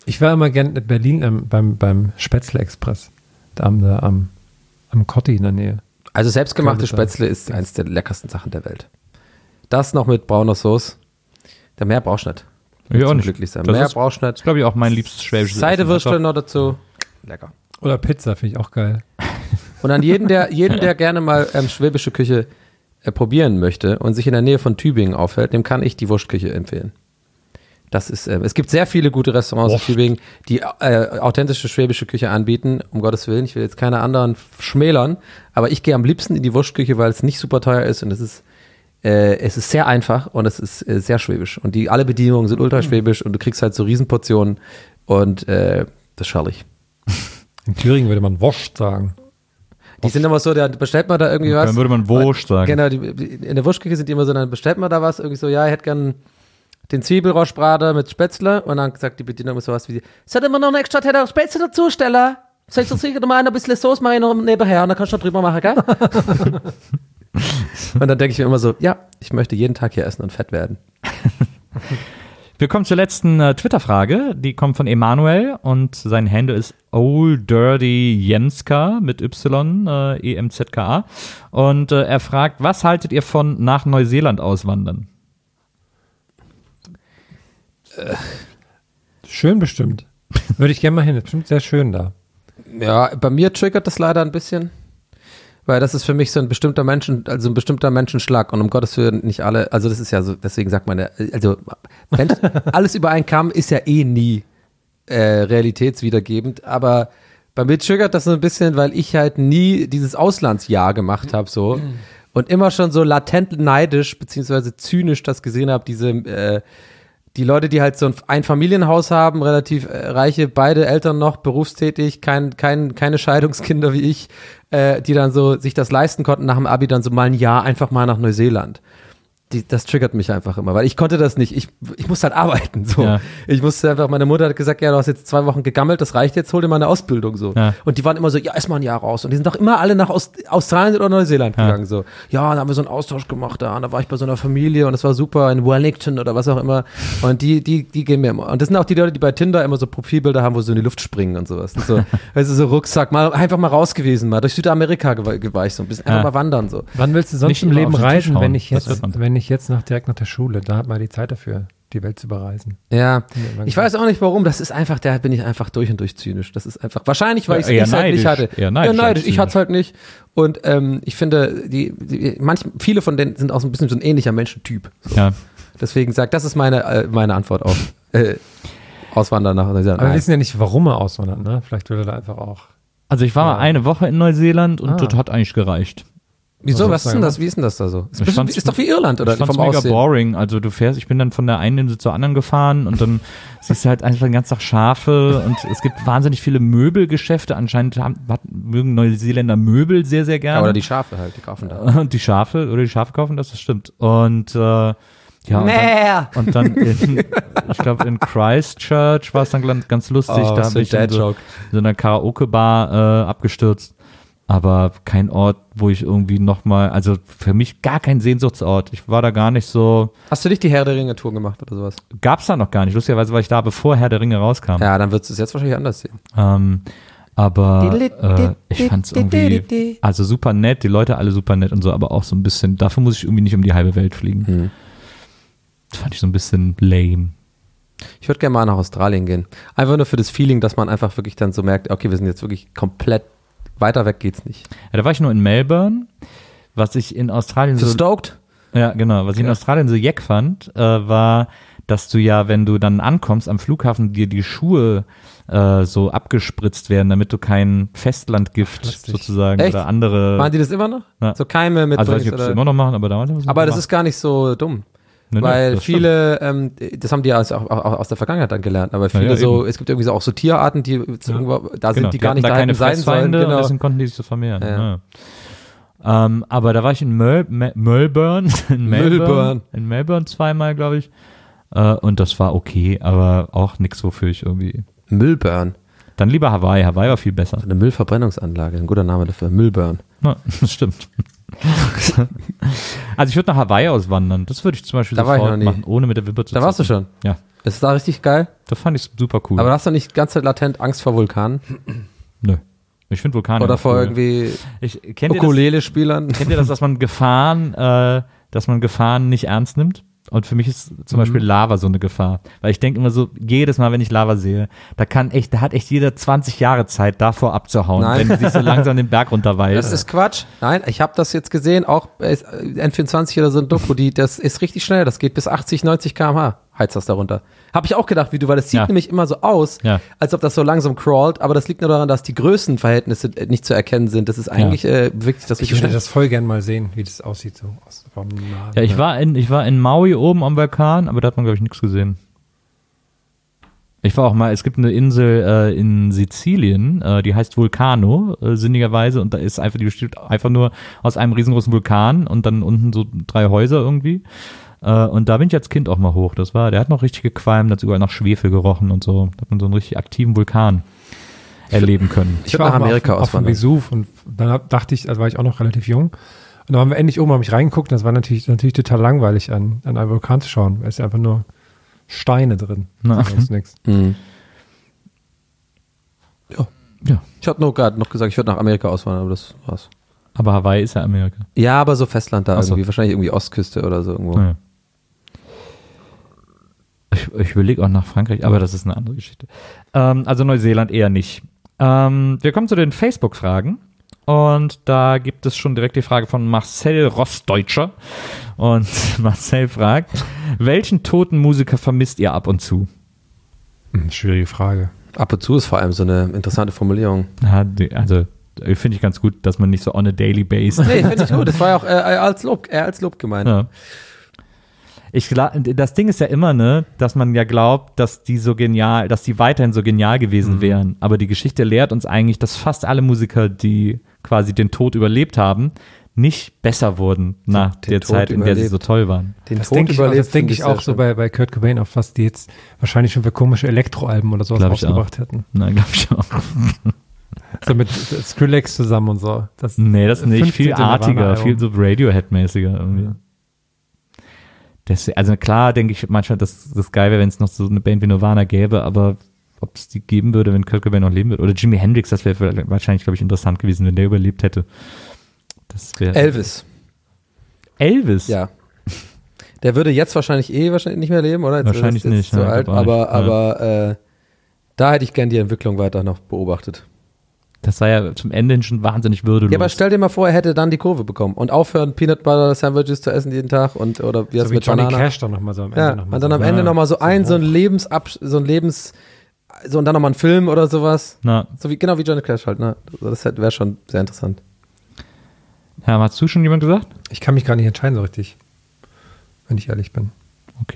Ich war immer gern in Berlin ähm, beim, beim Spätzle Express. Da am, da am, am Kotti in der Nähe. Also selbstgemachte Könnte sein. Spätzle ist eins der leckersten Sachen der Welt. Das noch mit brauner Sauce. Der mehr brauchst du nicht. Ja, auch Zum nicht. glücklich sein. Das Mehr ist, brauchst du nicht. glaube ich, auch mein liebstes schwäbisches Seidewürstel Essen. noch dazu. Lecker. Oder Pizza, finde ich auch geil. Und an jeden, der, jeden, der gerne mal ähm, schwäbische Küche äh, probieren möchte und sich in der Nähe von Tübingen aufhält, dem kann ich die Wurstküche empfehlen. Das ist, äh, es gibt sehr viele gute Restaurants in Tübingen, die äh, authentische schwäbische Küche anbieten, um Gottes Willen. Ich will jetzt keine anderen schmälern, aber ich gehe am liebsten in die Wurstküche, weil es nicht super teuer ist und es ist Äh, es ist sehr einfach und es ist äh, sehr schwäbisch. Und die alle Bedienungen sind ultra schwäbisch und du kriegst halt so Riesenportionen und äh, das ist scharlig. In Thüringen würde man Wurst sagen. Die sind immer so, da bestellt man da irgendwie was. Dann würde man Wurst sagen. Genau, die, die, in der Wurstküche sind die immer so, dann bestellt man da was, irgendwie so, ja, ich hätte gern den Zwiebelrostbraten mit Spätzle und dann sagt die Bedienung immer sowas wie, sollte man noch eine extra Teller Spätzle dazu stellen? Soll ich so sicher mal ein bisschen Sauce machen noch nebenher und dann kannst du noch drüber machen, gell? Und dann denke ich mir immer so, ja, ich möchte jeden Tag hier essen und fett werden. Wir kommen zur letzten äh, Twitter-Frage. Die kommt von Emanuel und sein Handle ist Old Dirty Jenska mit Y, äh, E M Z K A. Und äh, er fragt, was haltet ihr von nach Neuseeland auswandern? Äh, schön bestimmt. Würde ich gerne mal hin. Ist bestimmt sehr schön da. Ja, bei mir triggert das leider ein bisschen. Weil das ist für mich so ein bestimmter Menschen, also ein bestimmter Menschenschlag und um Gottes Willen nicht alle, also das ist ja so, deswegen sagt man ja, also wenn alles über einen Kamm ist ja eh nie äh, realitätswiedergebend, aber bei mir triggert das so ein bisschen, weil ich halt nie dieses Auslandsjahr gemacht habe so und immer schon so latent neidisch beziehungsweise zynisch das gesehen habe, diese äh, die Leute, die halt so ein Einfamilienhaus haben, relativ äh, reiche, beide Eltern noch, berufstätig, kein, kein, keine Scheidungskinder wie ich, äh, die dann so sich das leisten konnten, nach dem Abi dann so mal ein Jahr einfach mal nach Neuseeland. Die, das triggert mich einfach immer, weil ich konnte das nicht. Ich, ich musste halt arbeiten. So. Ja. Ich musste einfach, meine Mutter hat gesagt, ja, du hast jetzt zwei Wochen gegammelt, das reicht jetzt, hol dir mal eine Ausbildung. So. Ja. Und die waren immer so, ja, erst mal ein Jahr raus. Und die sind doch immer alle nach Aust- Australien oder Neuseeland Ja. gegangen. So. Ja, da haben wir so einen Austausch gemacht da. Und da war ich bei so einer Familie und das war super in Wellington oder was auch immer. Und die, die, die gehen mir immer. Und das sind auch die Leute, die bei Tinder immer so Profilbilder haben, wo sie so in die Luft springen und sowas. Und so, also so Rucksack, mal einfach mal raus gewesen, mal durch Südamerika ge- war ich so ein bisschen, einfach Ja. mal wandern. So. Wann willst du sonst Nicht im immer Leben auf den Tisch reisen, hauen. wenn ich Das jetzt, wird man. wenn ich jetzt nach, direkt nach der Schule, da hat man die Zeit dafür, die Welt zu bereisen. Ja, Ja, ich weiß auch nicht warum, das ist einfach, da bin ich einfach durch und durch zynisch. Das ist einfach, wahrscheinlich, weil Ja, ich eher es halt nicht neidisch. hatte. Eher neidisch ja, neidisch. als Ich hatte es halt nicht. Und ähm, ich finde, die, die manch, viele von denen sind auch so ein bisschen so ein ähnlicher Menschentyp. So. Ja. Deswegen sagt, das ist meine, äh, meine Antwort auf äh, Auswandern nach Neuseeland. Aber wir Nein. wissen ja nicht, warum er auswandert, ne? Vielleicht will er da einfach auch. Also ich war Ja. mal eine Woche in Neuseeland und Ah. das hat eigentlich gereicht. Wieso, was was ist hast denn du das? Wie ist denn das da so? Ist, Ich bestimmt, fand's- ist doch wie Irland, oder? Ich fand's Vom mega Aussehen. boring. Also du fährst, ich bin dann von der einen Insel zur anderen gefahren und dann siehst du halt einfach den ganzen Tag Schafe und es gibt wahnsinnig viele Möbelgeschäfte. Anscheinend haben, hat, mögen Neuseeländer Möbel sehr, sehr gerne. Ja, oder die Schafe halt, die kaufen da. Und die Schafe, oder die Schafe kaufen das, das stimmt. Und äh, ja, und Mehr! dann, und dann in, ich glaube in Christchurch war es dann ganz, ganz lustig. Oh, da so habe ein ich in so, Dad-Joke. so einer Karaoke-Bar äh, abgestürzt. Aber kein Ort, wo ich irgendwie nochmal, also für mich gar kein Sehnsuchtsort. Ich war da gar nicht so, Hast du nicht die Herr der Ringe Tour gemacht oder sowas? gab's da noch gar nicht. Lustigerweise war ich da, bevor Herr der Ringe rauskam. Ja, dann würdest du es jetzt wahrscheinlich anders sehen. Ähm, aber äh, ich fand's irgendwie, also super nett, die Leute alle super nett und so, aber auch so ein bisschen, dafür muss ich irgendwie nicht um die halbe Welt fliegen. Hm. Das fand ich so ein bisschen lame. Ich würde gerne mal nach Australien gehen. Einfach nur für das Feeling, dass man einfach wirklich dann so merkt, okay, wir sind jetzt wirklich komplett, weiter weg geht's nicht. Ja, da war ich nur in Melbourne, was ich in Australien So so, stoked? ja genau, was ich in Ja. Australien so jeck fand, äh, war, dass du ja, wenn du dann ankommst am Flughafen, dir die Schuhe äh, so abgespritzt werden, damit du kein Festlandgift Lustig. sozusagen Echt? oder andere, Machen die das immer noch? Ja. So Keime mit also weiß ich, ob sie oder? immer noch machen, aber damals haben sie es Aber noch das gemacht. ist gar nicht so dumm. Nee, nee, Weil das stimmt. viele, ähm, das haben die ja aus, auch, auch aus der Vergangenheit dann gelernt, aber viele ja, so, eben. es gibt irgendwie so auch so Tierarten, die jetzt irgendwo, da sind Genau, die gar hatten nicht da da keine hätten sein sollen. Fressfeinde und Genau. deswegen konnten die sich so vermehren. Ja. Ja. Ähm, aber da war ich in Mel Me Melbourne, in Melbourne, Melbourne. in Melbourne zweimal, glaube ich. Äh, und das war okay, aber auch nichts, wofür ich irgendwie. Müllburn. Dann lieber Hawaii. Hawaii war viel besser. Eine Müllverbrennungsanlage, ein guter Name dafür. Müllburn. Ja, das stimmt. also ich würde nach Hawaii auswandern. Das würde ich zum Beispiel Da war ich sofort noch nie. machen, ohne mit der Wippe zu Da warst du zucken. schon. Ja. Es ist da richtig geil. Das fand ich super cool. Aber hast du nicht ganz latent Angst vor Vulkanen? Nö. Ich finde Vulkane Oder immer vor cool. irgendwie Ich, kennt ihr das, Ukulele-Spielern? kennt ihr das, dass man Gefahren, äh, dass man Gefahren nicht ernst nimmt? Und für mich ist zum Mhm. Beispiel Lava so eine Gefahr. Weil ich denke immer so, jedes Mal, wenn ich Lava sehe, da kann echt, da hat echt jeder zwanzig Jahre Zeit, davor abzuhauen, Nein. wenn die sich so langsam den Berg runterweilt. Das ist Quatsch. Nein, ich habe das jetzt gesehen, auch äh, N vierundzwanzig oder so ein Doku, die, das ist richtig schnell, das geht bis achtzig, neunzig Kilometer pro Stunde, heizt das darunter. Habe ich auch gedacht, wie du, weil das sieht Ja. nämlich immer so aus, Ja. als ob das so langsam crawlt, aber das liegt nur daran, dass die Größenverhältnisse nicht zu erkennen sind. Das ist eigentlich äh, wirklich das Ich richtig würde das voll gern mal sehen, wie das aussieht. So aus, vom Nahen. Ja, ich war in, ich war in Maui oben am Vulkan, aber da hat man, glaube ich, nichts gesehen. Ich war auch mal, es gibt eine Insel äh, in Sizilien, äh, die heißt Vulcano, äh, sinnigerweise, und da ist einfach, die besteht einfach nur aus einem riesengroßen Vulkan und dann unten so drei Häuser irgendwie. Äh, und da bin ich als Kind auch mal hoch. Das war, der hat noch richtig gequalmt, hat sogar nach Schwefel gerochen und so. Da hat man so einen richtig aktiven Vulkan erleben können. Ich würde nach auch mal Amerika auf, auf dem auswandern. Vesuv und dann hab, dachte ich, also war ich auch noch relativ jung. Und dann haben wir endlich oben, habe ich reingeguckt, und das war natürlich, natürlich total langweilig, an, an einen Vulkan zu schauen, weil es ja einfach nur Steine drin. Na. Sonst nichts. Mhm. Ja. Ja. Ich hatte nur gerade noch gesagt, ich würde nach Amerika auswandern, aber das war's. Aber Hawaii ist ja Amerika. Ja, aber so Festland da Ach so. irgendwie, wahrscheinlich irgendwie Ostküste oder so irgendwo. Ja. Ich, ich überlege auch nach Frankreich, aber das ist eine andere Geschichte. Ähm, also Neuseeland eher nicht. Ähm, wir kommen zu den Facebook-Fragen. Und da gibt es schon direkt die Frage von Marcel Rossdeutscher. Und Marcel fragt, welchen toten Musiker vermisst ihr ab und zu? Hm, schwierige Frage. Ab und zu ist vor allem so eine interessante Formulierung. Ja, die, also finde ich ganz gut, dass man nicht so on a daily basis. Nee, finde ich gut. Das war ja auch äh, als Lob, eher als Lob gemeint. Ja. Ich gla- das Ding ist ja immer, ne, dass man ja glaubt, dass die so genial, dass die weiterhin so genial gewesen Mhm. wären. Aber die Geschichte lehrt uns eigentlich, dass fast alle Musiker, die quasi den Tod überlebt haben, nicht besser wurden nach Den der Tod Zeit, in der sie überlebt. so toll waren. Den Das Tod denke ich, auch- überlebt, das denk finde ich sehr auch so schön. bei, bei Kurt Cobain, auf was die jetzt wahrscheinlich schon für komische Elektroalben oder sowas Glaub ich rausgebracht hätten. Nein, glaube ich auch. So mit Skrillex zusammen und so. Das Nee, das nicht. Viel fünfzehnte artiger, Nirvana-Album. viel so Radiohead-mäßiger irgendwie. Ja. Das, also klar denke ich manchmal, dass das geil wäre, wenn es noch so eine Band wie Nirvana gäbe, aber ob es die geben würde, wenn Kurt Cobain noch leben würde. Oder Jimi Hendrix, das wäre wahrscheinlich, glaube ich, interessant gewesen, wenn der überlebt hätte. Das wäre Elvis. Elvis? Ja. Der würde jetzt wahrscheinlich eh wahrscheinlich nicht mehr leben, oder? Jetzt Wahrscheinlich ist er nicht, Zu ja, ich alt, glaub auch aber nicht. Ja. aber äh, da hätte ich gern die Entwicklung weiter noch beobachtet. Das war ja zum Ende hin schon wahnsinnig würdelos. Ja, aber stell dir mal vor, er hätte dann die Kurve bekommen und aufhören, Peanut Butter Sandwiches zu essen jeden Tag und oder wie so das wie mit Johnny Banana. Cash dann nochmal so am Ende. Ja, noch mal und dann so. am Ende Ja, nochmal so ein, so ein hoch. Lebensab, so ein Lebens, so und dann nochmal ein Film oder sowas. Na, So wie, genau wie Johnny Cash halt, ne? Also das wäre schon sehr interessant. Herr, hast du schon jemand gesagt? Ich kann mich gar nicht entscheiden so richtig, wenn ich ehrlich bin. Okay.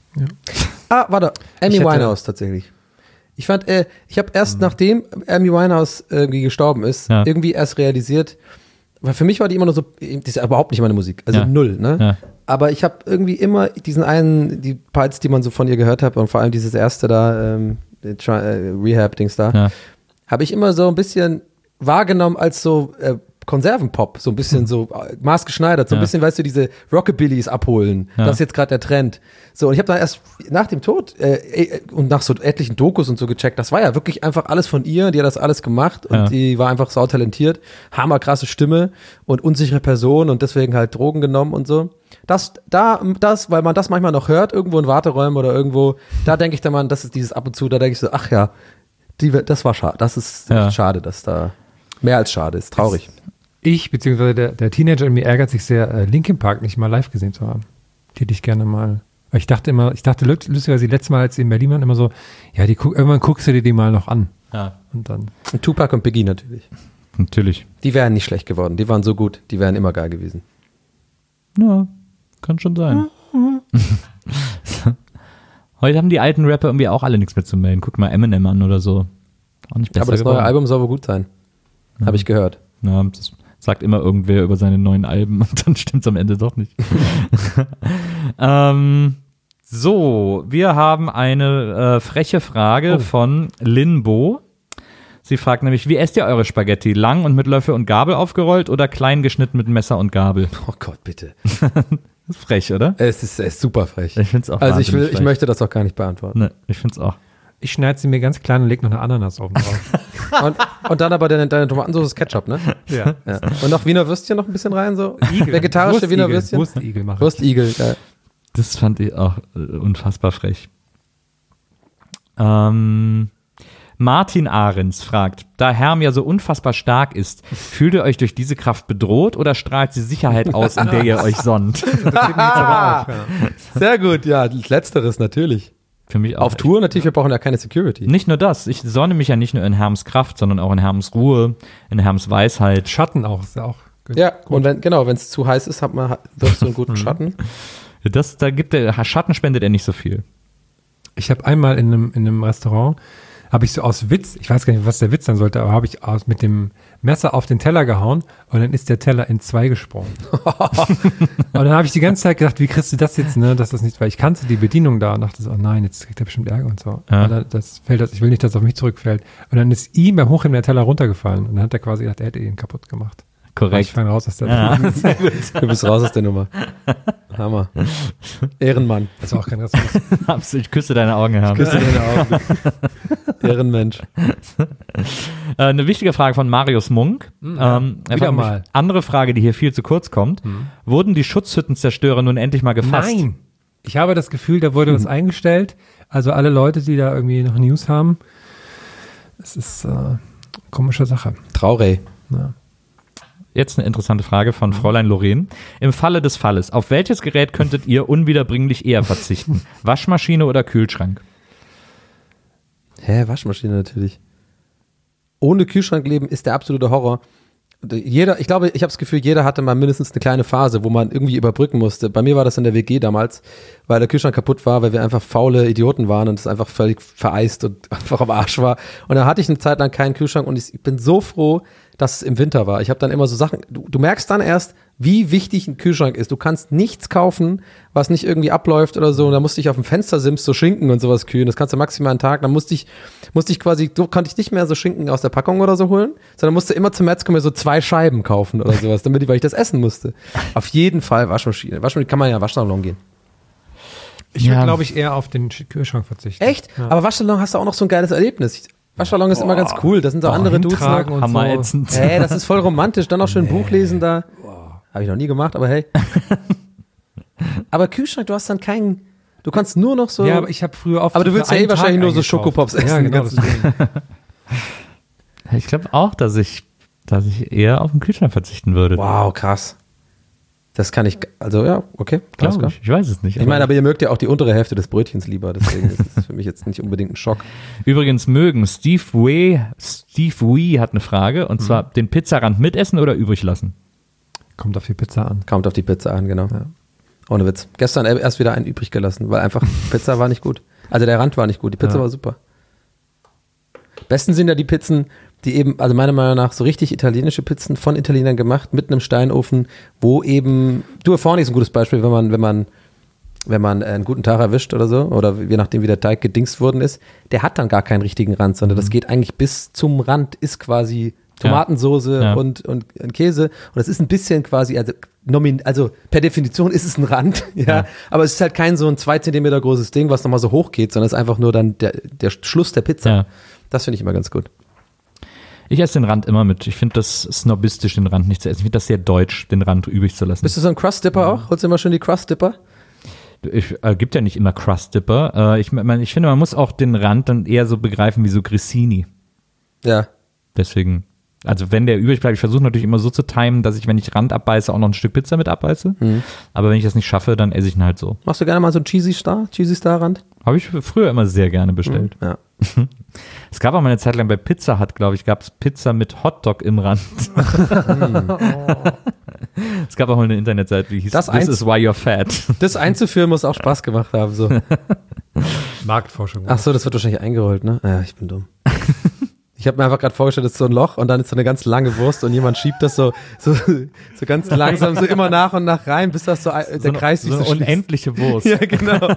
Ah, warte, Amy Ich hätte- Winehouse tatsächlich. Ich fand, äh, ich habe erst nachdem Amy Winehouse irgendwie gestorben ist, Ja. irgendwie erst realisiert, weil für mich war die immer nur so, das ist ja überhaupt nicht meine Musik, also Ja. null, ne? Ja. Aber ich habe irgendwie immer diesen einen, die Parts, die man so von ihr gehört hat und vor allem dieses erste da, ähm, Tri- äh, Rehab-Dings da, Ja. habe ich immer so ein bisschen wahrgenommen als so äh, Konservenpop, so ein bisschen so äh, maßgeschneidert, so ein Ja. bisschen, weißt du, diese Rockabillys abholen. Ja. Das ist jetzt gerade der Trend. So, und ich habe dann erst nach dem Tod äh, äh, und nach so etlichen Dokus und so gecheckt, das war ja wirklich einfach alles von ihr, die hat das alles gemacht und Ja. die war einfach sautalentiert, hammerkrasse Stimme und unsichere Person und deswegen halt Drogen genommen und so. Das, da, das, weil man das manchmal noch hört, irgendwo in Warteräumen oder irgendwo, da denke ich dann mal, das ist dieses ab und zu, da denke ich so, ach ja, die, das war schade, das ist Ja. echt schade, dass da, mehr als schade, ist traurig. Ich, beziehungsweise der, der Teenager in mir ärgert sich sehr, äh, Linkin Park nicht mal live gesehen zu haben. Die hätte ich gerne mal. Weil ich dachte immer, ich dachte lust- lustigerweise die letzte Mal, als sie in Berlin waren, immer so, ja, die guck, irgendwann guckst du dir die mal noch an. Ja, Und dann. Und Tupac und Biggie natürlich. natürlich. Die wären nicht schlecht geworden, die waren so gut, die wären immer geil gewesen. Ja, kann schon sein. Heute haben die alten Rapper irgendwie auch alle nichts mehr zu melden. Guck mal Eminem an oder so. Auch nicht besser Aber das geworden. neue Album soll wohl gut sein. Habe ich gehört. Ja, das sagt immer irgendwer über seine neuen Alben und dann stimmt's am Ende doch nicht. ähm, so, wir haben eine äh, freche Frage Oh. von Linbo. Sie fragt nämlich, wie esst ihr eure Spaghetti? Lang und mit Löffel und Gabel aufgerollt oder klein geschnitten mit Messer und Gabel? Oh Gott, bitte. Das ist frech, oder? Es ist, es ist super frech. Ich find's auch Also ich, will, wahnsinnig ich frech. möchte das auch gar nicht beantworten. Ne, ich find's auch. Ich schneide sie mir ganz klein und lege noch eine Ananas oben drauf. Und, und dann aber deine, deine Tomatensauce ist Ketchup, ne? ja. Ja. Und noch Wiener Würstchen noch ein bisschen rein, so? Igel. Vegetarische Wiener Wurstigel. Würstchen? Wurstigel mache ich. Wurstigel, ja. Das fand ich auch äh, unfassbar frech. Ähm, Martin Ahrens fragt, da Herm ja so unfassbar stark ist, fühlt ihr euch durch diese Kraft bedroht oder strahlt sie Sicherheit aus, in der ihr euch sonnt? Das steht mir jetzt aber auf, ja. Sehr gut, ja, letzteres natürlich. Für mich auch. Auf Tour natürlich, wir brauchen ja keine Security. Nicht nur das, ich sonne mich ja nicht nur in Herms Kraft, sondern auch in Herms Ruhe, in Herms Weisheit. Schatten auch, ist ja auch gut. Ja, und wenn, genau, wenn es zu heiß ist, hat man, wirst du einen guten Schatten. Das, da gibt der Schatten spendet er nicht so viel. Ich habe einmal in einem, in einem Restaurant, habe ich so aus Witz, ich weiß gar nicht, was der Witz sein sollte, aber habe ich aus, mit dem Messer auf den Teller gehauen und dann ist der Teller in zwei gesprungen. Und dann habe ich die ganze Zeit gedacht, wie kriegst du das jetzt, ne, dass das nicht, weil ich kannte die Bedienung da und dachte so, oh nein, jetzt kriegt er bestimmt Ärger und so. Ja. Aber das fällt, das, ich will nicht, dass es auf mich zurückfällt. Und dann ist ihm beim Hochheben der Teller runtergefallen und dann hat er quasi gedacht, er hätte ihn kaputt gemacht. Ich Korrekt. fange raus aus der Ja. Du bist raus aus der Nummer. Hammer. Ehrenmann. Das war auch kein Rassismus. Absolut, ich küsse deine Augen, Herm. Küsse deine Augen. Ehrenmensch. Äh, eine wichtige Frage von Marius Munk. ähm, er wieder fragt mich- mal. Andere Frage, die hier viel zu kurz kommt. Wurden die Schutzhüttenzerstörer nun endlich mal gefasst? Nein. Ich habe das Gefühl, da wurde was eingestellt. Also alle Leute, die da irgendwie noch News haben, es ist äh, eine komische Sache. Traurig. Ja. Jetzt eine interessante Frage von Fräulein Lorraine. Im Falle des Falles, auf welches Gerät könntet ihr unwiederbringlich eher verzichten? Waschmaschine oder Kühlschrank? Hä, Waschmaschine natürlich. Ohne Kühlschrank leben ist der absolute Horror. Jeder, ich glaube, ich habe das Gefühl, jeder hatte mal mindestens eine kleine Phase, wo man irgendwie überbrücken musste. Bei mir war das in der W G damals, weil der Kühlschrank kaputt war, weil wir einfach faule Idioten waren und es einfach völlig vereist und einfach am Arsch war. Und dann hatte ich eine Zeit lang keinen Kühlschrank und ich bin so froh, dass es im Winter war. Ich habe dann immer so Sachen, du, du merkst dann erst, wie wichtig ein Kühlschrank ist. Du kannst nichts kaufen, was nicht irgendwie abläuft oder so. Und da musste ich auf dem Fenstersims so Schinken und sowas kühlen. Das kannst du maximal einen Tag. Dann musste ich, musste ich quasi, so konnte ich nicht mehr so Schinken aus der Packung oder so holen, sondern musste immer zum Metzger mir so zwei Scheiben kaufen oder sowas, damit ich, weil ich das essen musste. Auf jeden Fall Waschmaschine. Waschmaschine kann man ja in den Waschsalon gehen. Ich Ja. würde, glaube ich, eher auf den Kühlschrank verzichten. Echt? Ja. Aber Waschsalon hast du auch noch so ein geiles Erlebnis. Waschsalon ist immer ganz cool. Da sind so Boah, andere Dudes. hintragen und Hammerätzend. so. Hey, das ist voll romantisch. Dann noch schön ein Buch lesen da. Habe ich noch nie gemacht, aber hey. Aber Kühlschrank, du hast dann keinen. Du kannst nur noch so. Ja, aber ich habe früher oft Aber du für willst ja einen eh wahrscheinlich Tag nur so eingekauft. Schokopops essen, Ja, den genau. ganzen deswegen. Ich glaube auch, dass ich, dass ich eher auf den Kühlschrank verzichten würde. Wow, krass. Das kann ich. Also ja, okay. Alles Glaub klar. ich. ich weiß es nicht. Ich meine, aber ihr mögt ja auch die untere Hälfte des Brötchens lieber, deswegen ist es für mich jetzt nicht unbedingt ein Schock. Übrigens mögen Steve Wee, Steve Wee hat eine Frage, und zwar den Pizzarand mitessen oder übrig lassen? Kommt auf die Pizza an. Kommt auf die Pizza an, genau. Ohne Witz. Gestern erst wieder einen übrig gelassen, weil einfach Pizza war nicht gut. Also der Rand war nicht gut, die Pizza Ja. war super. Besten sind ja die Pizzen, die eben, also meiner Meinung nach, so richtig italienische Pizzen von Italienern gemacht, mit einem Steinofen, wo eben, du, vorne ist ein gutes Beispiel, wenn man, wenn man, wenn man einen guten Tag erwischt oder so, oder je nachdem, wie der Teig gedingst worden ist, der hat dann gar keinen richtigen Rand, sondern das geht eigentlich bis zum Rand, ist quasi Tomatensoße Ja. und, und, und Käse. Und das ist ein bisschen quasi, also, nomin, also per Definition ist es ein Rand, ja, Ja. aber es ist halt kein so ein zwei Zentimeter großes Ding, was nochmal so hoch geht, sondern es ist einfach nur dann der, der Schluss der Pizza. Ja. Das finde ich immer ganz gut. Ich esse den Rand immer mit. Ich finde das snobistisch, den Rand nicht zu essen. Ich finde das sehr deutsch, den Rand übrig zu lassen. Bist du so ein Crust-Dipper auch? Holst du immer schön die Crust-Dipper? Ich, äh, gibt ja nicht immer Crust-Dipper. Äh, ich, mein, ich finde, man muss auch den Rand dann eher so begreifen wie so Grissini. Ja. Deswegen, also wenn der übrig bleibt, ich versuche natürlich immer so zu timen, dass ich, wenn ich Rand abbeiße, auch noch ein Stück Pizza mit abbeiße. Mhm. Aber wenn ich das nicht schaffe, dann esse ich ihn halt so. Machst du gerne mal so einen Cheesy Star? Cheesy Star Rand? Habe ich früher immer sehr gerne bestellt. Ja. Es gab auch mal eine Zeit lang bei Pizza Hut, glaube ich, gab es Pizza mit Hotdog im Rand. Es gab auch mal eine Internetseite, die hieß Das This eins- is why you're fat. Das einzuführen muss auch Spaß gemacht haben, so. Marktforschung. Ach so, das wird wahrscheinlich eingerollt, ne? Ja, ich bin dumm. Ich habe mir einfach gerade vorgestellt, das ist so ein Loch und dann ist so eine ganz lange Wurst und jemand schiebt das so, so, so ganz langsam so immer nach und nach rein, bis das so ein- der so eine, Kreis sich so so eine schließt. unendliche Wurst. Ja, genau.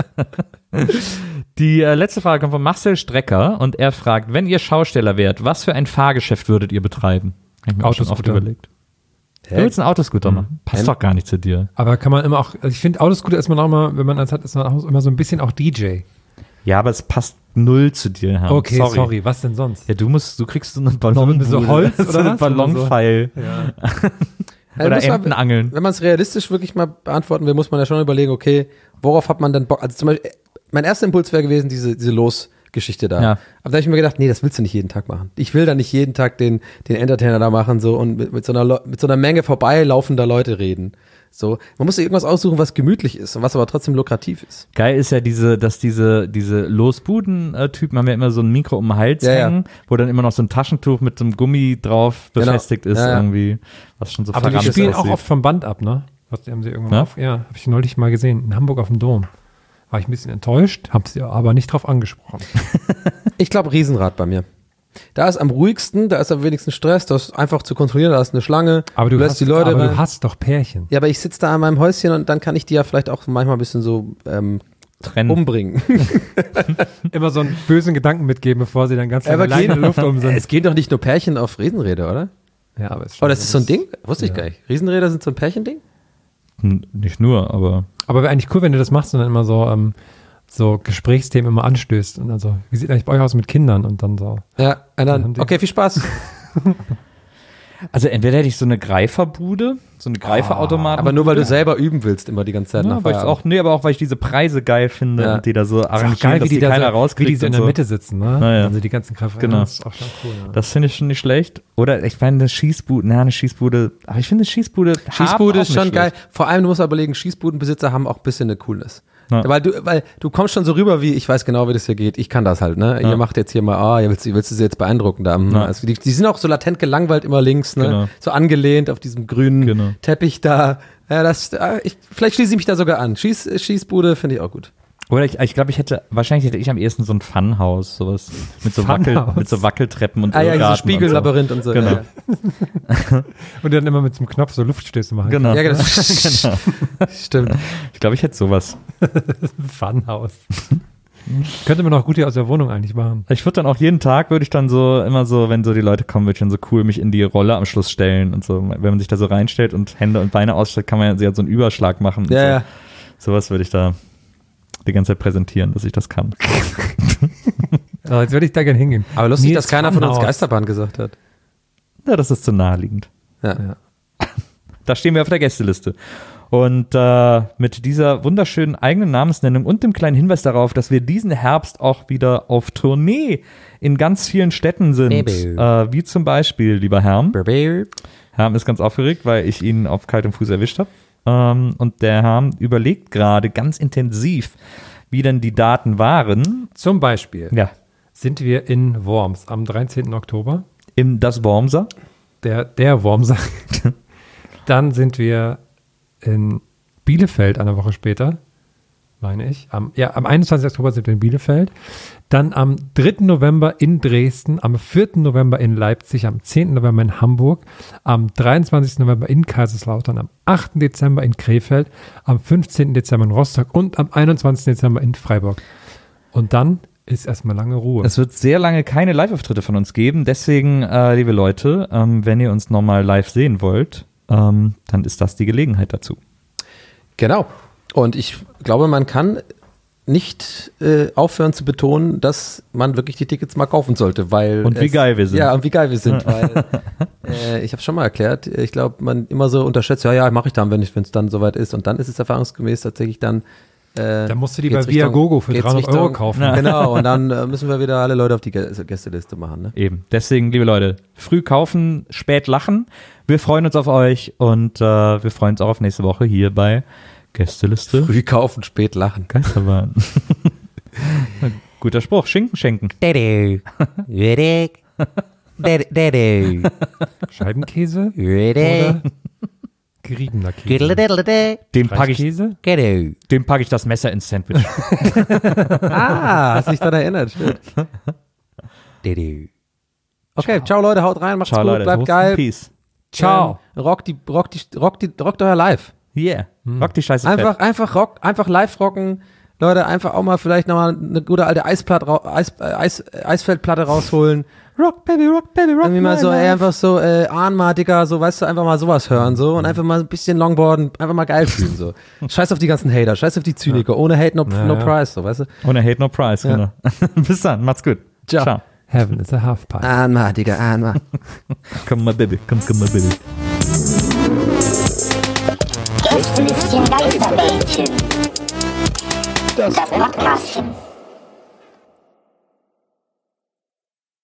Die äh, letzte Frage kommt von Marcel Strecker und er fragt, wenn ihr Schausteller wärt, was für ein Fahrgeschäft würdet ihr betreiben? Hab ich mir auch schon oft Autoscooter. überlegt. Du willst einen Autoscooter machen. Passt Ähm, doch gar nicht zu dir. Aber kann man immer auch, also ich finde, Autoscooter ist man auch immer, wenn man eins hat, ist man auch immer so ein bisschen auch D J. Ja, aber es passt null zu dir, Herr. Okay, sorry. sorry. was denn sonst? Ja, du musst, du kriegst so einen Ballon, So Holz so oder einen was? Ballonpfeil Ja. Also oder muss man- Enten angeln. Wenn man es realistisch wirklich mal beantworten will, muss man ja schon überlegen, okay, worauf hat man denn Bock? Also zum Beispiel, mein erster Impuls wäre gewesen, diese, diese Los-Geschichte da. Ja. Aber da habe ich mir gedacht, nee, das willst du nicht jeden Tag machen. Ich will da nicht jeden Tag den, den Entertainer da machen so und mit, mit, so einer, Le- mit so einer Menge vorbeilaufender Leute reden. So, man muss sich irgendwas aussuchen, was gemütlich ist und was aber trotzdem lukrativ ist. Geil ist ja diese, dass diese, diese Losbuden-Typen haben ja immer so ein Mikro um den Hals Ja, ja. hängen, wo dann immer noch so ein Taschentuch mit so einem Gummi drauf Genau. befestigt ist Ja, ja. irgendwie, was schon so Aber die verranzt spielen auch aussieht. oft vom Band ab, ne? Was haben sie irgendwann Ja? auf? Ja, habe ich neulich mal gesehen. In Hamburg auf dem Dom. War ich ein bisschen enttäuscht, habe sie aber nicht drauf angesprochen. Ich glaube Riesenrad bei mir. Da ist am ruhigsten, da ist am wenigsten Stress, das ist einfach zu kontrollieren, da ist eine Schlange, Aber du, lässt hast, die Leute aber rein. du hast doch Pärchen. Ja, aber ich sitze da an meinem Häuschen und dann kann ich die ja vielleicht auch manchmal ein bisschen so ähm, Trennen. umbringen. Immer so einen bösen Gedanken mitgeben, bevor sie dann ganz lange Aber alleine in der Luft um sind. Es gehen doch nicht nur Pärchen auf Riesenräder, oder? Ja, aber es Oh, das ist so ein Ding? Wusste ich ja. gar nicht. Riesenräder sind so ein Pärchending? Hm, Nicht nur, aber Aber wäre eigentlich cool, wenn du das machst und dann immer so, ähm, so Gesprächsthemen immer anstößt und dann so, wie sieht eigentlich bei euch aus mit Kindern und dann so. Ja, und haben dann, die- okay, viel Spaß. also entweder hätte ich so eine Greiferbude, so eine Greiferautomaten. Aber nur weil du selber üben willst, immer die ganze Zeit ja, nach weil ich's Feierabend. auch, nee, aber auch weil ich diese Preise geil finde Ja. und die da so Ist auch arrangieren, geil, dass wie die, die da keiner so, rauskriegt wie die so in und der so. Mitte sitzen, ne? Na ja. Dann sind die ganzen Kräfte. Genau. Das ist auch schon cool. Ja. Das finde ich schon nicht schlecht. Oder ich meine, eine Schießbude, na, eine Schießbude, aber ich finde eine Schießbude Schießbude haben ist auch schon nicht geil. schlecht. Vor allem, du musst aber überlegen, Schießbudenbesitzer haben auch ein bisschen eine Coolness. Ja. Weil du, weil du kommst schon so rüber wie, ich weiß genau, wie das hier geht. Ich kann das halt, ne? Ja. Ihr macht jetzt hier mal, ah, ihr willst, willst du sie jetzt beeindrucken da. Ja. Also die, die sind auch so latent gelangweilt immer links, ne? Genau. So angelehnt auf diesem grünen Genau. Teppich da. Ja, das, ah, ich, vielleicht schließe ich mich da sogar an. Schieß, Schießbude finde ich auch gut. Oder ich, ich glaube, ich hätte, wahrscheinlich hätte ich am ehesten so ein Funhaus, sowas mit so, Wackel, Funhaus. mit so Wackeltreppen und Ah ja, Irrgarten dieses Spiegellabyrinth und so. Genau. Ja, ja. Und dann immer mit so einem Knopf so Luftstöße machen. Genau. Ja, das Genau. stimmt. Ich glaube, ich hätte sowas. Funhaus. Könnte man auch gut hier aus der Wohnung eigentlich machen. Ich würde dann auch jeden Tag, würde ich dann so, immer so, wenn so die Leute kommen, würde ich dann so cool mich in die Rolle am Schluss stellen und so. Wenn man sich da so reinstellt und Hände und Beine ausstreckt, kann man ja so einen Überschlag machen. und Ja, so. ja. Sowas würde ich da die ganze Zeit präsentieren, dass ich das kann. So, jetzt würde ich da gerne hingehen. Aber lustig, Nils dass keiner von uns Funhaus. Geisterbahn gesagt hat. Ja, das ist zu naheliegend. Ja. Ja. Da stehen wir auf der Gästeliste. Und äh, mit dieser wunderschönen eigenen Namensnennung und dem kleinen Hinweis darauf, dass wir diesen Herbst auch wieder auf Tournee in ganz vielen Städten sind. Baby. Äh, wie zum Beispiel, lieber Herm. Herm ist ganz aufgeregt, weil ich ihn auf kaltem Fuß erwischt habe. Ähm, und der Herm überlegt gerade ganz intensiv, wie denn die Daten waren. Zum Beispiel Ja, sind wir in Worms am dreizehnten Oktober. im Das Wormser. Der, der Wormser. Dann sind wir in Bielefeld eine Woche später, meine ich. Am, ja, am einundzwanzigsten Oktober sind wir in Bielefeld. Dann am dritten November in Dresden, am vierten November in Leipzig, am zehnten November in Hamburg, am dreiundzwanzigsten November in Kaiserslautern, am achten Dezember in Krefeld, am fünfzehnten Dezember in Rostock und am einundzwanzigsten Dezember in Freiburg. Und dann ist erstmal lange Ruhe. Es wird sehr lange keine Live-Auftritte von uns geben. Deswegen, äh, liebe Leute, ähm, wenn ihr uns nochmal live sehen wollt, ähm, dann ist das die Gelegenheit dazu. Genau. Und ich glaube, man kann nicht äh, aufhören zu betonen, dass man wirklich die Tickets mal kaufen sollte, weil Und wie es, geil wir sind. Ja, und wie geil wir sind, weil äh, ich habe schon mal erklärt, ich glaube, man immer so unterschätzt, ja, ja, mache ich dann, wenn es dann soweit ist. Und dann ist es erfahrungsgemäß tatsächlich dann äh, Da musst du die geht's bei Viagogo für geht's dreihundert Euro kaufen. Ja. Genau, und dann äh, müssen wir wieder alle Leute auf die Gä- Gästeliste machen. Ne? Eben. Deswegen, liebe Leute, früh kaufen, spät lachen. Wir freuen uns auf euch und äh, wir freuen uns auch auf nächste Woche hier bei Gästeliste Früh kaufen, spät lachen. Geisterbahn. Guter Spruch. Schinken schenken. Daddy. Ready. Daddy. Scheibenkäse Ready. oder geriebener Käse? Giddle-diddle-day. Dem packe ich, Reichkäse? Ghetto. dem pack ich das Messer ins Sandwich. Ah, hast dich daran erinnert. Stimmt. Daddy. Okay, ciao Leute, haut rein, macht's Ciao, gut, Leute. bleibt geil. Peace. Ciao. Ähm, rockt die, rockt die, rockt die, rockt euer Live. Yeah. Rock die Scheiße Einfach, fett. einfach rock, einfach live rocken. Leute, einfach auch mal vielleicht nochmal eine gute alte Eisplatte, rau- Eis, äh, Eis, Eisfeldplatte rausholen. Rock, Baby, Rock, Baby, Rock. Irgendwie mal my so, ey, life. einfach so, äh, Ahnma, Digga, so, weißt du, einfach mal sowas hören, so, und einfach mal ein bisschen Longboarden, einfach mal geil fühlen, so. Scheiß auf die ganzen Hater, scheiß auf die Zyniker, ohne Hate, no, Ja, no ja. price, so, weißt du. Ohne Hate, no price, Ja. genau. Bis dann, macht's gut. Ciao. Ciao. Heaven is a half pipe. Ahnma, Digga, Ahnma. Komm mal, Baby, komm, komm mal, Baby. Gästelistchen Geisterbällchen. Das Podcastchen.